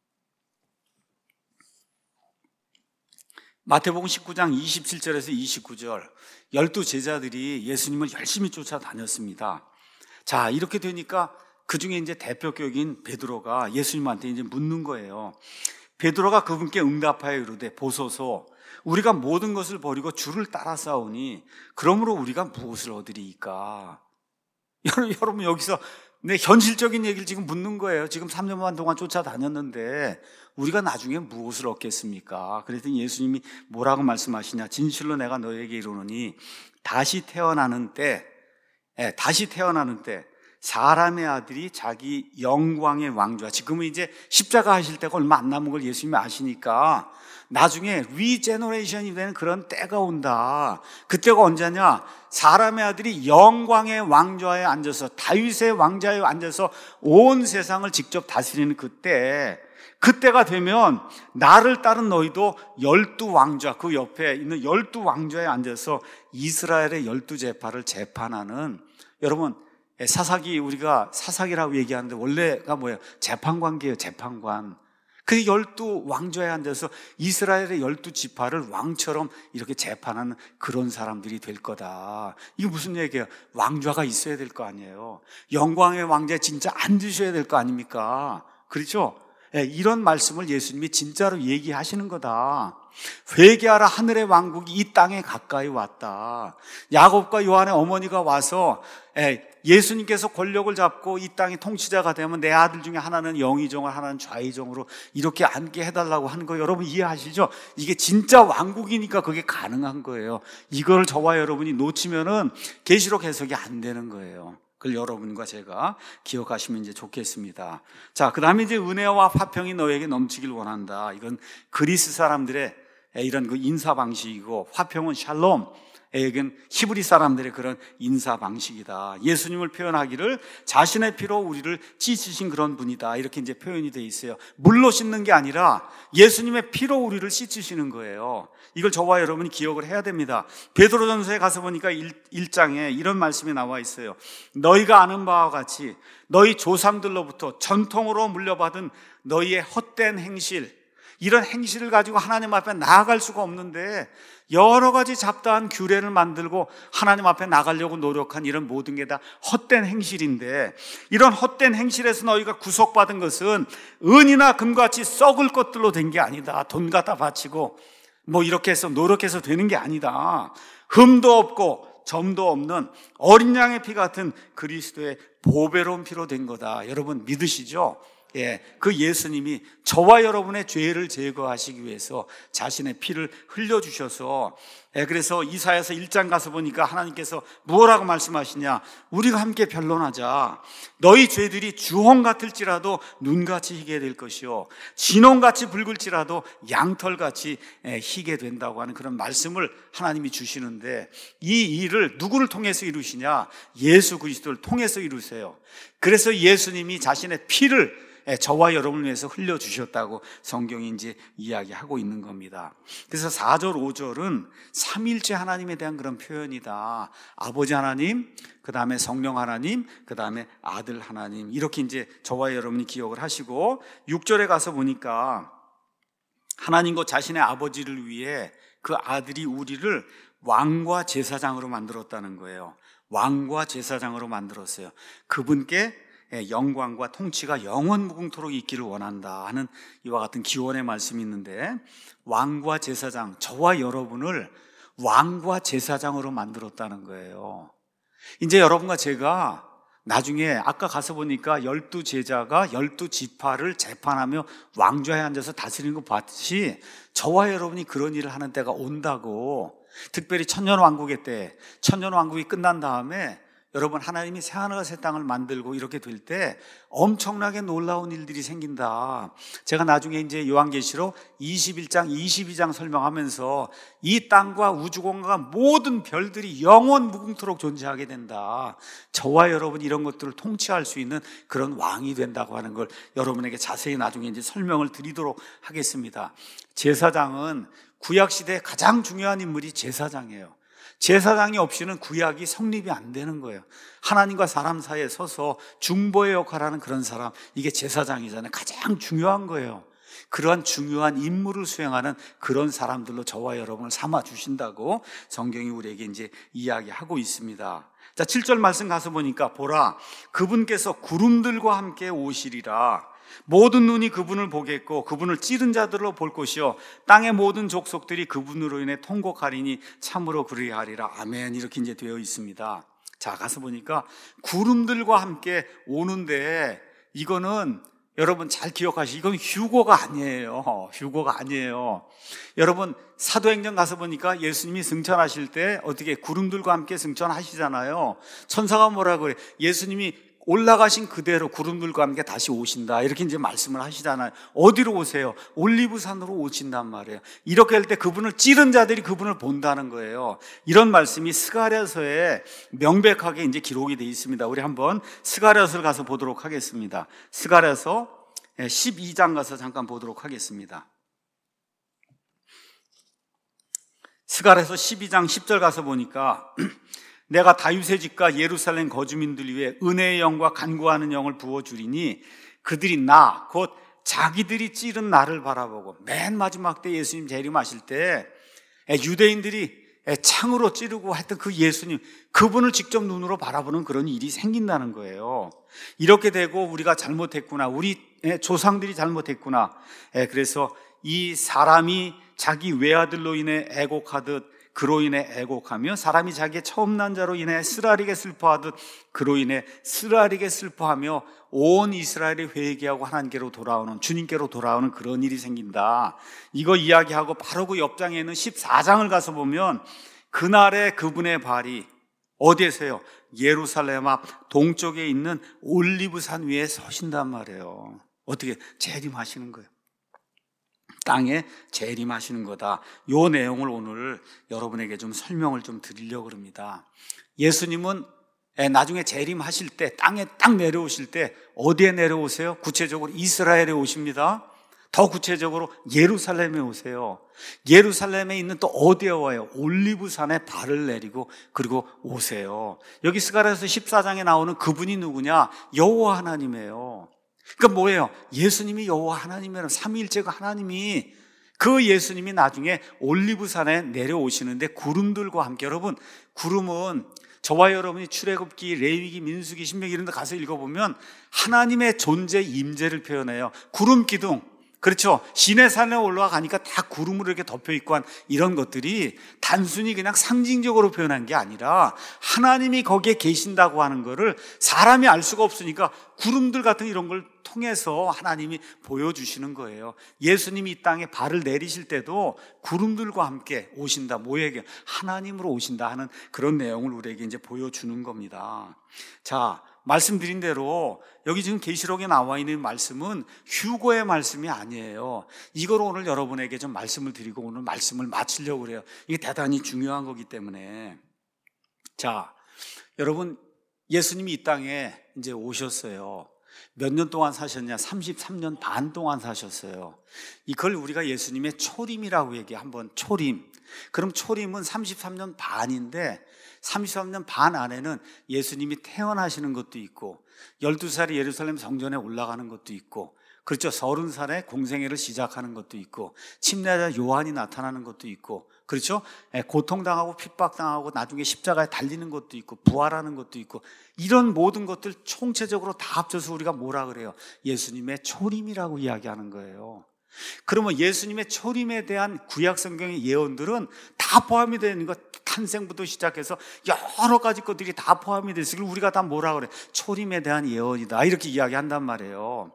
마태복음 19장 27절에서 29절, 12 제자들이 예수님을 열심히 쫓아다녔습니다. 자, 이렇게 되니까 그 중에 이제 대표격인 베드로가 예수님한테 이제 묻는 거예요. 베드로가 그분께 응답하여 이르되 보소서, 우리가 모든 것을 버리고 주를 따라 싸우니 그러므로 우리가 무엇을 얻으리이까? 여러분 여기서 현실적인 얘기를 지금 묻는 거예요. 지금 3년 반 동안 쫓아다녔는데 우리가 나중에 무엇을 얻겠습니까? 그랬더니 예수님이 뭐라고 말씀하시냐? 진실로 내가 너에게 이르노니 다시 태어나는 때 사람의 아들이 자기 영광의 왕좌, 지금은 이제 십자가 하실 때가 얼마 안 남은 걸 예수님이 아시니까 나중에 리제너레이션이 되는 그런 때가 온다. 그때가 언제냐? 사람의 아들이 영광의 왕좌에 앉아서, 다윗의 왕좌에 앉아서 온 세상을 직접 다스리는 그때가 되면 나를 따른 너희도 12왕좌, 그 옆에 있는 12왕좌에 앉아서 이스라엘의 12제파를 재판하는, 여러분 사사기, 우리가 사사기라고 얘기하는데 원래가 뭐예요? 재판관계예요. 재판관. 그 12왕좌에 앉아서 이스라엘의 12지파를 왕처럼 이렇게 재판하는 그런 사람들이 될 거다. 이게 무슨 얘기예요? 왕좌가 있어야 될 거 아니에요. 영광의 왕좌에 진짜 앉으셔야 될 거 아닙니까? 그렇죠? 이런 말씀을 예수님이 진짜로 얘기하시는 거다. 회개하라, 하늘의 왕국이 이 땅에 가까이 왔다. 야곱과 요한의 어머니가 와서 예수님께서 권력을 잡고 이 땅의 통치자가 되면 내 아들 중에 하나는 영의정을, 하나는 좌의정으로 이렇게 앉게 해달라고 하는 거 여러분 이해하시죠? 이게 진짜 왕국이니까 그게 가능한 거예요. 이걸 저와 여러분이 놓치면은 계시록 해석이 안 되는 거예요. 그걸 여러분과 제가 기억하시면 이제 좋겠습니다. 자, 그 다음에 이제 은혜와 화평이 너에게 넘치길 원한다. 이건 그리스 사람들의 이런 그 인사 방식이고, 화평은 샬롬, 이건 히브리 사람들의 그런 인사 방식이다. 예수님을 표현하기를 자신의 피로 우리를 씻으신 그런 분이다. 이렇게 이제 표현이 돼 있어요. 물로 씻는 게 아니라 예수님의 피로 우리를 씻으시는 거예요. 이걸 저와 여러분이 기억을 해야 됩니다. 베드로전서에 가서 보니까 1장에 이런 말씀이 나와 있어요. 너희가 아는 바와 같이 너희 조상들로부터 전통으로 물려받은 너희의 헛된 행실, 이런 행실을 가지고 하나님 앞에 나아갈 수가 없는데 여러 가지 잡다한 규례를 만들고 하나님 앞에 나가려고 노력한 이런 모든 게 다 헛된 행실인데, 이런 헛된 행실에서 너희가 구속받은 것은 은이나 금같이 썩을 것들로 된 게 아니다. 돈 갖다 바치고 뭐 이렇게 해서 노력해서 되는 게 아니다. 흠도 없고 점도 없는 어린 양의 피 같은 그리스도의 보배로운 피로 된 거다. 여러분 믿으시죠? 그 예수님이 저와 여러분의 죄를 제거하시기 위해서 자신의 피를 흘려주셔서, 그래서 이사야서 1장 가서 보니까 하나님께서 뭐라고 말씀하시냐? 우리가 함께 변론하자. 너희 죄들이 주홍 같을지라도 눈같이 희게 될 것이요, 진홍같이 붉을지라도 양털같이 희게 된다고 하는 그런 말씀을 하나님이 주시는데, 이 일을 누구를 통해서 이루시냐? 예수 그리스도를 통해서 이루세요. 그래서 예수님이 자신의 피를 저와 여러분을 위해서 흘려주셨다고 성경이 이제 이야기하고 있는 겁니다. 그래서 4절, 5절은 삼위일체 하나님에 대한 그런 표현이다. 아버지 하나님, 그 다음에 성령 하나님, 그 다음에 아들 하나님, 이렇게 이제 저와 여러분이 기억을 하시고, 6절에 가서 보니까 하나님과 자신의 아버지를 위해 그 아들이 우리를 왕과 제사장으로 만들었다는 거예요. 왕과 제사장으로 만들었어요. 그분께 영광과 통치가 영원 무궁토록 있기를 원한다 하는 이와 같은 기원의 말씀이 있는데, 왕과 제사장, 저와 여러분을 왕과 제사장으로 만들었다는 거예요. 이제 여러분과 제가 나중에 아까 가서 보니까 12제자가 12지파를 재판하며 왕좌에 앉아서 다스리는 것 봤듯이 저와 여러분이 그런 일을 하는 때가 온다고. 특별히 천년왕국의 때, 천년왕국이 끝난 다음에 여러분, 하나님이 새하늘과 새 땅을 만들고 이렇게 될 때 엄청나게 놀라운 일들이 생긴다. 제가 나중에 이제 요한계시록 21장, 22장 설명하면서 이 땅과 우주공간 모든 별들이 영원 무궁토록 존재하게 된다. 저와 여러분이 이런 것들을 통치할 수 있는 그런 왕이 된다고 하는 걸 여러분에게 자세히 나중에 이제 설명을 드리도록 하겠습니다. 제사장은 구약시대에 가장 중요한 인물이 제사장이에요. 제사장이 없이는 구약이 성립이 안 되는 거예요. 하나님과 사람 사이에 서서 중보의 역할을 하는 그런 사람, 이게 제사장이잖아요. 가장 중요한 거예요. 그러한 중요한 임무를 수행하는 그런 사람들로 저와 여러분을 삼아 주신다고 성경이 우리에게 이제 이야기하고 있습니다. 자, 7절 말씀 가서 보니까, 보라, 그분께서 구름들과 함께 오시리라. 모든 눈이 그분을 보겠고 그분을 찌른 자들로 볼 것이요, 땅의 모든 족속들이 그분으로 인해 통곡하리니 참으로 그리하리라. 아멘. 이렇게 이제 되어 있습니다. 자, 가서 보니까 구름들과 함께 오는데, 이거는 여러분 잘 기억하시고, 이건 휴거가 아니에요. 휴거가 아니에요. 여러분, 사도행전 가서 보니까 예수님이 승천하실 때 어떻게 구름들과 함께 승천하시잖아요. 천사가 뭐라 그래? 예수님이 올라가신 그대로 구름들과 함께 다시 오신다, 이렇게 이제 말씀을 하시잖아요. 어디로 오세요? 올리브산으로 오신단 말이에요. 이렇게 할 때 그분을 찌른 자들이 그분을 본다는 거예요. 이런 말씀이 스가랴서에 명백하게 이제 기록이 되어 있습니다. 우리 한번 스가랴서를 가서 보도록 하겠습니다. 스가랴서 12장 가서 잠깐 보도록 하겠습니다. 스가랴서 12장 10절 가서 보니까, 내가 다윗의 집과 예루살렘 거주민들 위해 은혜의 영과 간구하는 영을 부어주리니 그들이 나, 곧 자기들이 찌른 나를 바라보고, 맨 마지막 때 예수님 재림하실 때 유대인들이 창으로 찌르고 했던 그 예수님, 그분을 직접 눈으로 바라보는 그런 일이 생긴다는 거예요. 이렇게 되고 우리가 잘못했구나, 우리 조상들이 잘못했구나, 그래서 이 사람이 자기 외아들로 인해 애곡하듯 그로 인해 애곡하며, 사람이 자기의 처음 난 자로 인해 쓰라리게 슬퍼하듯 그로 인해 쓰라리게 슬퍼하며 온 이스라엘이 회개하고 하나님께로 돌아오는, 주님께로 돌아오는 그런 일이 생긴다. 이거 이야기하고 바로 그 옆장에 있는 14장을 가서 보면, 그날에 그분의 발이 어디에서요? 예루살렘 앞 동쪽에 있는 올리브산 위에 서신단 말이에요. 어떻게? 재림하시는 거예요. 땅에 재림하시는 거다. 이 내용을 오늘 여러분에게 좀 설명을 좀 드리려고 합니다. 예수님은 나중에 재림하실 때, 땅에 딱 내려오실 때 어디에 내려오세요? 구체적으로 이스라엘에 오십니다. 더 구체적으로 예루살렘에 오세요. 예루살렘에 있는 또 어디에 와요? 올리브산에 발을 내리고 그리고 오세요. 여기 스가랴서 14장에 나오는 그분이 누구냐? 여호와 하나님이에요. 그러니까 뭐예요? 예수님이 여호와 하나님이라는, 삼위일체가 하나님이, 그 예수님이 나중에 올리브산에 내려오시는데 구름들과 함께, 여러분, 구름은 저와 여러분이 출애굽기, 레위기, 민수기, 신명기 이런 데 가서 읽어보면 하나님의 존재 임재를 표현해요. 구름 기둥, 그렇죠. 시내산에 올라가니까 다 구름으로 이렇게 덮여 있고 한 이런 것들이 단순히 그냥 상징적으로 표현한 게 아니라 하나님이 거기에 계신다고 하는 거를 사람이 알 수가 없으니까 구름들 같은 이런 걸 통해서 하나님이 보여주시는 거예요. 예수님이 이 땅에 발을 내리실 때도 구름들과 함께 오신다. 뭐에게? 하나님으로 오신다 하는 그런 내용을 우리에게 이제 보여주는 겁니다. 자, 말씀드린 대로 여기 지금 계시록에 나와 있는 말씀은 휴거의 말씀이 아니에요. 이걸 오늘 여러분에게 좀 말씀을 드리고 오늘 말씀을 마치려고 그래요. 이게 대단히 중요한 거기 때문에. 자, 여러분, 예수님이 이 땅에 이제 오셨어요. 몇 년 동안 사셨냐? 33년 반 동안 사셨어요. 이걸 우리가 예수님의 초림이라고 얘기해. 한번 초림. 그럼 초림은 33년 반인데 33년 반 안에는 예수님이 태어나시는 것도 있고 12살에 예루살렘 성전에 올라가는 것도 있고, 그렇죠, 30살에 공생애를 시작하는 것도 있고, 침례자 요한이 나타나는 것도 있고, 그렇죠, 고통당하고 핍박당하고 나중에 십자가에 달리는 것도 있고 부활하는 것도 있고, 이런 모든 것들 총체적으로 다 합쳐서 우리가 뭐라 그래요? 예수님의 초림이라고 이야기하는 거예요. 그러면 예수님의 초림에 대한 구약 성경의 예언들은 다 포함이 되는 것, 탄생부터 시작해서 여러 가지 것들이 다 포함이 되어 있으니 우리가 다 뭐라 그래? 초림에 대한 예언이다, 이렇게 이야기한단 말이에요.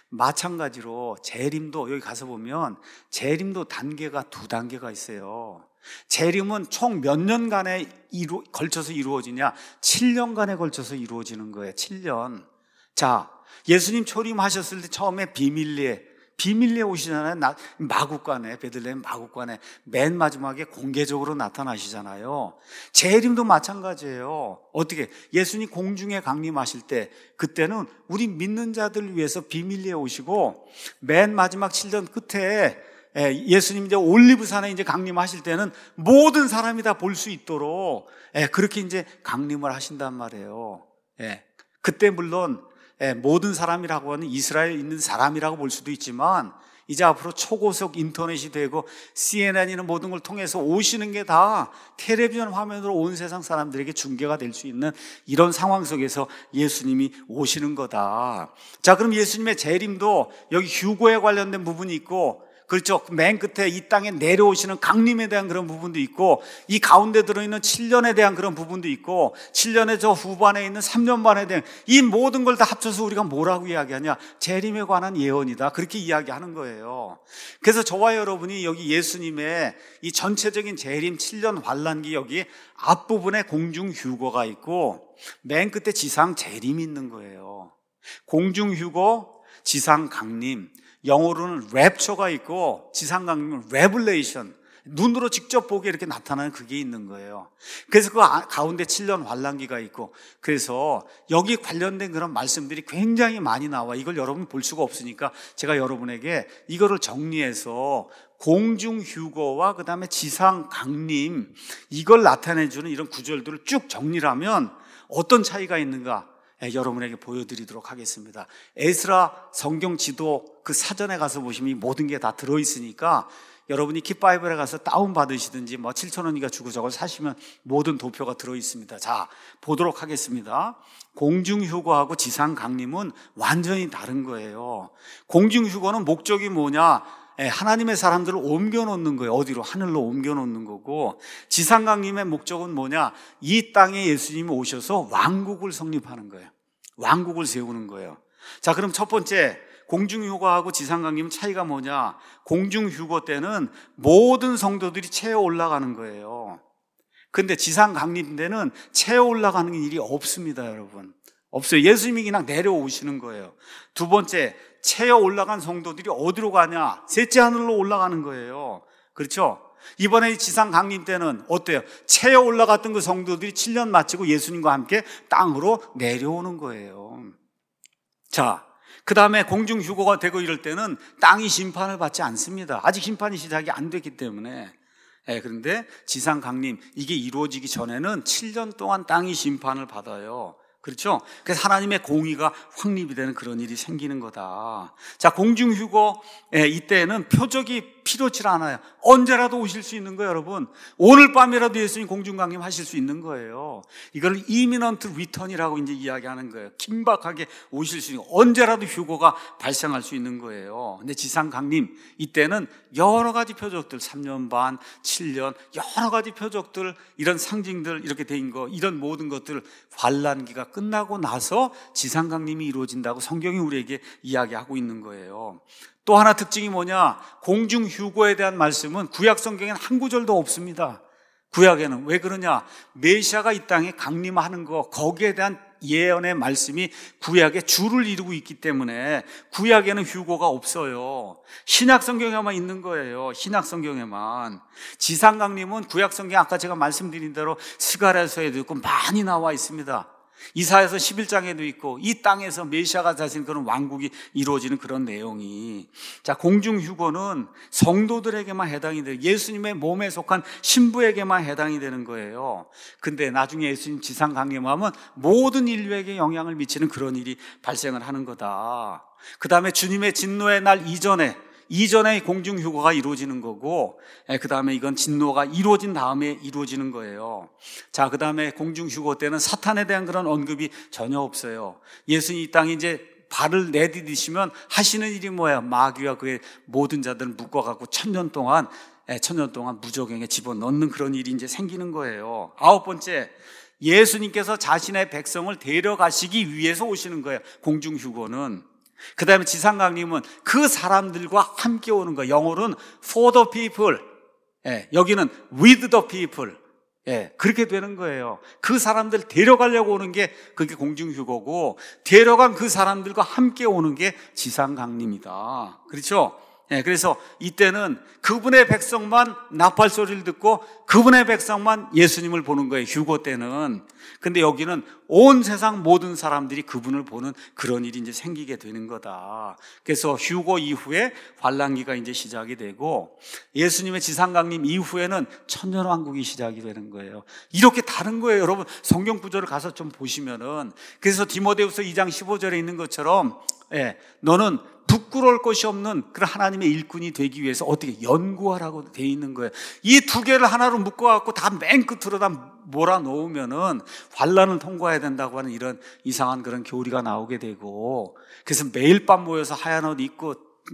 마찬가지로 재림도, 여기 가서 보면 재림도 단계가 두 단계가 있어요. 재림은 총 몇 년간에 걸쳐서 이루어지냐? 7년간에 걸쳐서 이루어지는 거예요. 7년. 자, 예수님 초림하셨을 때 처음에 비밀리에 오시잖아요. 마국간에, 베들레헴 마국간에 맨 마지막에 공개적으로 나타나시잖아요. 재림도 마찬가지예요. 어떻게? 예수님 공중에 강림하실 때 그때는 우리 믿는 자들을 위해서 비밀리에 오시고, 맨 마지막 7년 끝에 예수님 이제 올리브산에 이제 강림하실 때는 모든 사람이 다 볼 수 있도록 그렇게 이제 강림을 하신단 말이에요. 그때 물론 모든 사람이라고 하는 이스라엘에 있는 사람이라고 볼 수도 있지만, 이제 앞으로 초고속 인터넷이 되고 CNN이나 모든 걸 통해서 오시는 게 다 텔레비전 화면으로 온 세상 사람들에게 중계가 될 수 있는 이런 상황 속에서 예수님이 오시는 거다. 자, 그럼 예수님의 재림도 여기 휴거에 관련된 부분이 있고, 그렇죠, 맨 끝에 이 땅에 내려오시는 강림에 대한 그런 부분도 있고, 이 가운데 들어있는 7년에 대한 그런 부분도 있고, 7년의 저 후반에 있는 3년 반에 대한 이 모든 걸 다 합쳐서 우리가 뭐라고 이야기하냐? 재림에 관한 예언이다, 그렇게 이야기하는 거예요. 그래서 저와 여러분이 여기 예수님의 이 전체적인 재림 7년 환란기, 여기 앞부분에 공중 휴거가 있고 맨 끝에 지상 재림이 있는 거예요. 공중 휴거, 지상 강림, 영어로는 랩처가 있고 지상 강림은 레블레이션, 눈으로 직접 보게 이렇게 나타나는 그게 있는 거예요. 그래서 그 가운데 7년 환란기가 있고, 그래서 여기 관련된 그런 말씀들이 굉장히 많이 나와. 이걸 여러분 볼 수가 없으니까 제가 여러분에게 이거를 정리해서 공중 휴거와 그 다음에 지상 강림, 이걸 나타내주는 이런 구절들을 쭉 정리를 하면 어떤 차이가 있는가 여러분에게 보여드리도록 하겠습니다. 에스라 성경 지도 그 사전에 가서 보시면 이 모든 게 다 들어있으니까 여러분이 kit바이블에 가서 다운받으시든지 7,000원이가 주고 저걸 사시면 모든 도표가 들어있습니다. 자, 보도록 하겠습니다. 공중휴거하고 지상강림은 완전히 다른 거예요. 공중휴거는 목적이 뭐냐? 하나님의 사람들을 옮겨놓는 거예요. 어디로? 하늘로 옮겨놓는 거고, 지상강림의 목적은 뭐냐? 이 땅에 예수님이 오셔서 왕국을 성립하는 거예요. 왕국을 세우는 거예요. 자, 그럼 첫 번째, 공중휴거하고 지상강림은 차이가 뭐냐? 공중휴거 때는 모든 성도들이 채워 올라가는 거예요. 근데 지상강림 때는 채워 올라가는 일이 없습니다, 여러분. 없어요. 예수님이 그냥 내려오시는 거예요. 두 번째, 채워 올라간 성도들이 어디로 가냐? 셋째 하늘로 올라가는 거예요. 그렇죠? 이번에 지상 강림 때는 어때요? 채워 올라갔던 그 성도들이 7년 마치고 예수님과 함께 땅으로 내려오는 거예요. 자, 그 다음에 공중 휴거가 되고 이럴 때는 땅이 심판을 받지 않습니다. 아직 심판이 시작이 안 됐기 때문에. 그런데 지상 강림, 이게 이루어지기 전에는 7년 동안 땅이 심판을 받아요. 그렇죠? 그래서 하나님의 공의가 확립이 되는 그런 일이 생기는 거다. 자, 공중휴거 이때는 표적이 필요치 않아요. 언제라도 오실 수 있는 거예요, 여러분. 오늘 밤이라도 예수님 공중강림 하실 수 있는 거예요. 이걸 imminent return이라고 이제 이야기하는 거예요. 긴박하게 오실 수 있는, 언제라도 휴거가 발생할 수 있는 거예요. 근데 지상강림, 이때는 여러 가지 표적들, 3년 반, 7년, 여러 가지 표적들, 이런 상징들, 이렇게 된 거, 이런 모든 것들, 환란기가 끝나고 나서 지상강림이 이루어진다고 성경이 우리에게 이야기하고 있는 거예요. 또 하나 특징이 뭐냐? 공중휴거에 대한 말씀은 구약 성경에는 한 구절도 없습니다. 구약에는. 왜 그러냐? 메시아가 이 땅에 강림하는 거, 거기에 대한 예언의 말씀이 구약에 주를 이루고 있기 때문에 구약에는 휴거가 없어요. 신약 성경에만 있는 거예요. 신약 성경에만. 지상 강림은 구약 성경, 아까 제가 말씀드린 대로 스가랴서에도 있고 많이 나와 있습니다. 이사야서 11장에도 있고, 이 땅에서 메시아가 다스리는 그런 왕국이 이루어지는 그런 내용이. 자, 공중휴거는 성도들에게만 해당이 돼요. 예수님의 몸에 속한 신부에게만 해당이 되는 거예요. 근데 나중에 예수님 지상 강림하면 모든 인류에게 영향을 미치는 그런 일이 발생을 하는 거다. 그 다음에 주님의 진노의 날 이전에 공중휴거가 이루어지는 거고, 그 다음에 이건 진노가 이루어진 다음에 이루어지는 거예요. 자, 그 다음에 공중휴거 때는 사탄에 대한 그런 언급이 전혀 없어요. 예수님 이 땅에 이제 발을 내디디시면 하시는 일이 뭐예요? 마귀와 그의 모든 자들을 묶어갖고 천년 동안 무저갱에 집어넣는 그런 일이 이제 생기는 거예요. 9번째, 예수님께서 자신의 백성을 데려가시기 위해서 오시는 거예요. 공중휴거는. 그 다음에 지상강림은 그 사람들과 함께 오는 거예요. 영어로는 for the people, 여기는 with the people, 그렇게 되는 거예요. 그 사람들 데려가려고 오는 게 그게 공중휴거고, 데려간 그 사람들과 함께 오는 게 지상강림이다. 그렇죠? 그래서 이때는 그분의 백성만 나팔 소리를 듣고 그분의 백성만 예수님을 보는 거예요. 휴거 때는. 근데 여기는 온 세상 모든 사람들이 그분을 보는 그런 일이 이제 생기게 되는 거다. 그래서 휴거 이후에 환란기가 이제 시작이 되고, 예수님의 지상강림 이후에는 천년왕국이 시작이 되는 거예요. 이렇게 다른 거예요, 여러분. 성경 구절을 가서 좀 보시면은. 그래서 디모데후서 2장 15절에 있는 것처럼, 너는 부끄러울 것이 없는 그런 하나님의 일꾼이 되기 위해서 어떻게 연구하라고 돼 있는 거예요. 이 두 개를 하나로 묶어갖고 다 맨 끝으로 다 몰아놓으면은 환란을 통과해야 된다고 하는 이런 이상한 그런 교리가 나오게 되고, 그래서 매일 밤 모여서 하얀 옷 입고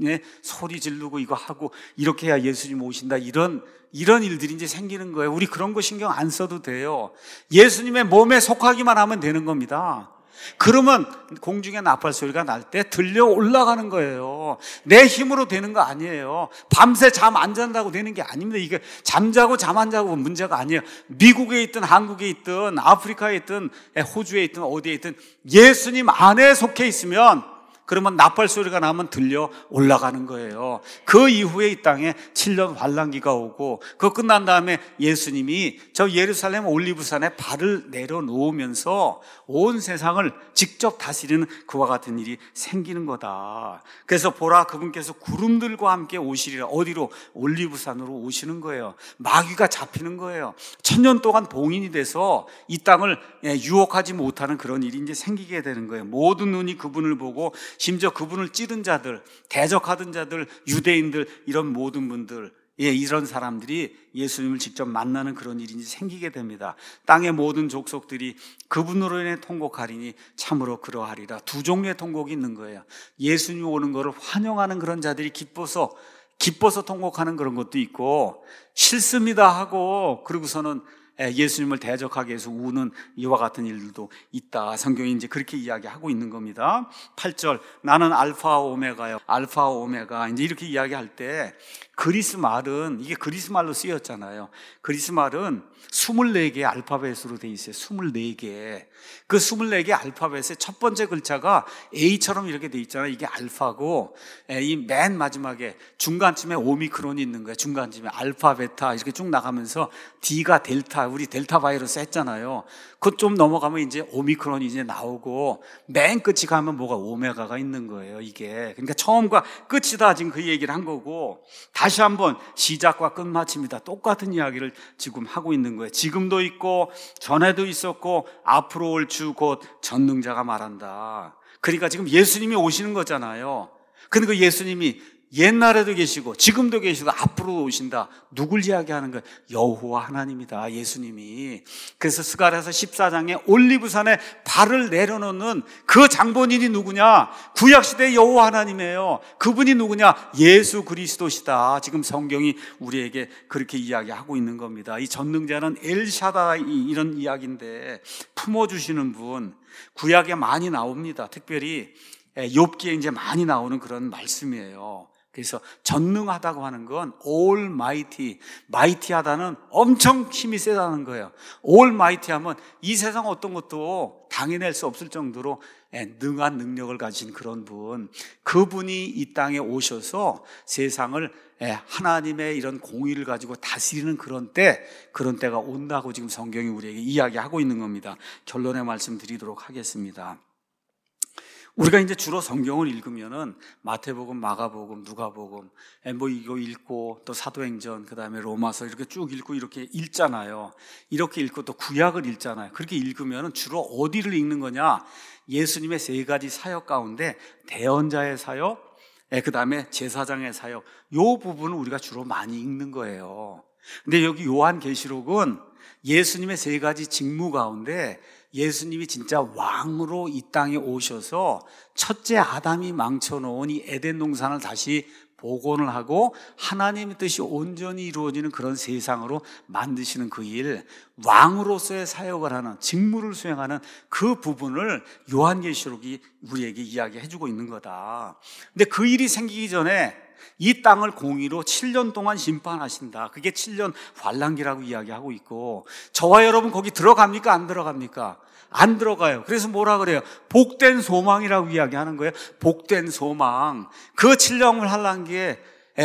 소리 지르고 이거 하고 이렇게 해야 예수님 오신다, 이런 일들이 이제 생기는 거예요. 우리 그런 거 신경 안 써도 돼요. 예수님의 몸에 속하기만 하면 되는 겁니다. 그러면 공중에 나팔 소리가 날 때 들려 올라가는 거예요. 내 힘으로 되는 거 아니에요. 밤새 잠 안 잔다고 되는 게 아닙니다. 이게 잠자고 잠 안 자고 문제가 아니에요. 미국에 있든 한국에 있든 아프리카에 있든 호주에 있든 어디에 있든 예수님 안에 속해 있으면, 그러면 나팔 소리가 나면 들려 올라가는 거예요. 그 이후에 이 땅에 7년 환란기가 오고, 그거 끝난 다음에 예수님이 저 예루살렘 올리브산에 발을 내려놓으면서 온 세상을 직접 다스리는 그와 같은 일이 생기는 거다. 그래서 보라, 그분께서 구름들과 함께 오시리라. 어디로? 올리브산으로 오시는 거예요. 마귀가 잡히는 거예요. 천년 동안 봉인이 돼서 이 땅을 유혹하지 못하는 그런 일이 이제 생기게 되는 거예요. 모든 눈이 그분을 보고, 심지어 그분을 찌른 자들, 대적하던 자들, 유대인들, 이런 모든 분들, 이런 사람들이 예수님을 직접 만나는 그런 일이 생기게 됩니다. 땅의 모든 족속들이 그분으로 인해 통곡하리니 참으로 그러하리라. 두 종류의 통곡이 있는 거예요. 예수님 오는 것을 환영하는 그런 자들이 기뻐서 통곡하는 그런 것도 있고, 싫습니다 하고 그러고서는 예수님을 대적하게 해서 우는 이와 같은 일들도 있다. 성경이 이제 그렇게 이야기하고 있는 겁니다. 8절, 나는 알파와 오메가요. 알파와 오메가. 이제 이렇게 이야기할 때, 그리스 말은, 이게 그리스 말로 쓰였잖아요. 그리스 말은 24개의 알파벳으로 돼 있어요. 24개. 그 24개 알파벳의 첫 번째 글자가 A처럼 이렇게 돼 있잖아요. 이게 알파고, 이 맨 마지막에 중간쯤에 오미크론이 있는 거예요. 중간쯤에 알파, 베타 이렇게 쭉 나가면서 D가 델타, 우리 델타 바이러스 했잖아요. 그것 좀 넘어가면 이제 오미크론이 이제 나오고, 맨 끝이 가면 뭐가 오메가가 있는 거예요, 이게. 그러니까 처음과 끝이다, 지금 그 얘기를 한 거고, 다시 한번 시작과 끝마침이다. 똑같은 이야기를 지금 하고 있는 거예요. 지금도 있고, 전에도 있었고, 앞으로 올 주 곧 전능자가 말한다. 그러니까 지금 예수님이 오시는 거잖아요. 근데 그 예수님이 옛날에도 계시고 지금도 계시고 앞으로도 오신다. 누굴 이야기하는 거예요? 여호와 하나님이다. 예수님이. 그래서 스가랴서 14장에 올리브산에 발을 내려놓는 그 장본인이 누구냐? 구약시대의 여호와 하나님이에요. 그분이 누구냐? 예수 그리스도시다. 지금 성경이 우리에게 그렇게 이야기하고 있는 겁니다. 이 전능자는 엘샤다이 이런 이야기인데 품어주시는 분, 구약에 많이 나옵니다. 특별히 욥기에 이제 많이 나오는 그런 말씀이에요. 그래서 전능하다고 하는 건 almighty, mighty하다는 엄청 힘이 세다는 거예요. almighty 하면 이 세상 어떤 것도 당해낼 수 없을 정도로 능한 능력을 가진 그런 분, 그분이 이 땅에 오셔서 세상을 하나님의 이런 공의를 가지고 다스리는 그런 때가 온다고 지금 성경이 우리에게 이야기하고 있는 겁니다. 결론의 말씀 드리도록 하겠습니다. 우리가 이제 주로 성경을 읽으면은 마태복음, 마가복음, 누가복음, 뭐 이거 읽고 또 사도행전, 그 다음에 로마서 이렇게 쭉 읽고 이렇게 읽잖아요. 이렇게 읽고 또 구약을 읽잖아요. 그렇게 읽으면은 주로 어디를 읽는 거냐? 예수님의 세 가지 사역 가운데 대언자의 사역, 그 다음에 제사장의 사역, 요 부분을 우리가 주로 많이 읽는 거예요. 근데 여기 요한계시록은 예수님의 세 가지 직무 가운데 예수님이 진짜 왕으로 이 땅에 오셔서 첫째 아담이 망쳐놓은 이 에덴 동산을 다시 복원을 하고 하나님의 뜻이 온전히 이루어지는 그런 세상으로 만드시는 그 일, 왕으로서의 사역을 하는, 직무를 수행하는 그 부분을 요한계시록이 우리에게 이야기해 주고 있는 거다. 근데 그 일이 생기기 전에 이 땅을 공의로 7년 동안 심판하신다. 그게 7년 환란기라고 이야기하고 있고, 저와 여러분 거기 들어갑니까? 안 들어갑니까? 안 들어가요. 그래서 뭐라 그래요? 복된 소망이라고 이야기하는 거예요. 복된 소망. 그 7년 환란기에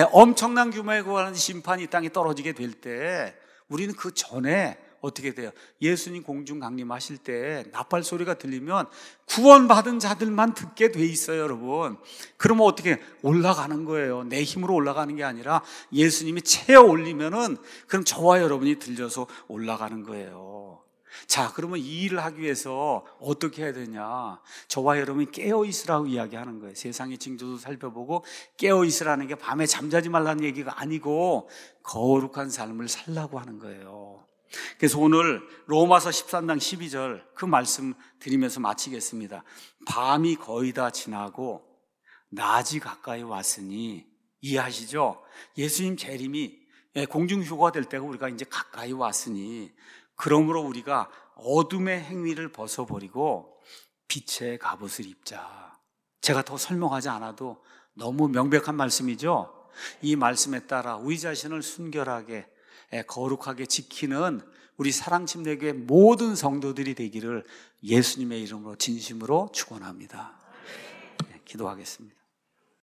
엄청난 규모의 그 심판이 이 땅에 떨어지게 될 때 우리는 그 전에 어떻게 돼요? 예수님 공중 강림하실 때 나팔 소리가 들리면 구원받은 자들만 듣게 돼 있어요, 여러분. 그러면 어떻게 올라가는 거예요? 내 힘으로 올라가는 게 아니라 예수님이 채워 올리면은 그럼 저와 여러분이 들려서 올라가는 거예요. 자, 그러면 이 일을 하기 위해서 어떻게 해야 되냐? 저와 여러분이 깨어 있으라고 이야기하는 거예요. 세상의 징조도 살펴보고 깨어 있으라는 게 밤에 잠자지 말라는 얘기가 아니고 거룩한 삶을 살라고 하는 거예요. 그래서 오늘 로마서 13장 12절 그 말씀 드리면서 마치겠습니다. 밤이 거의 다 지나고 낮이 가까이 왔으니, 이해하시죠? 예수님 재림이 공중휴가 될 때가 우리가 이제 가까이 왔으니, 그러므로 우리가 어둠의 행위를 벗어버리고 빛의 갑옷을 입자. 제가 더 설명하지 않아도 너무 명백한 말씀이죠? 이 말씀에 따라 우리 자신을 순결하게 거룩하게 지키는 우리 사랑침례교회 모든 성도들이 되기를 예수님의 이름으로 진심으로 축원합니다. 기도하겠습니다.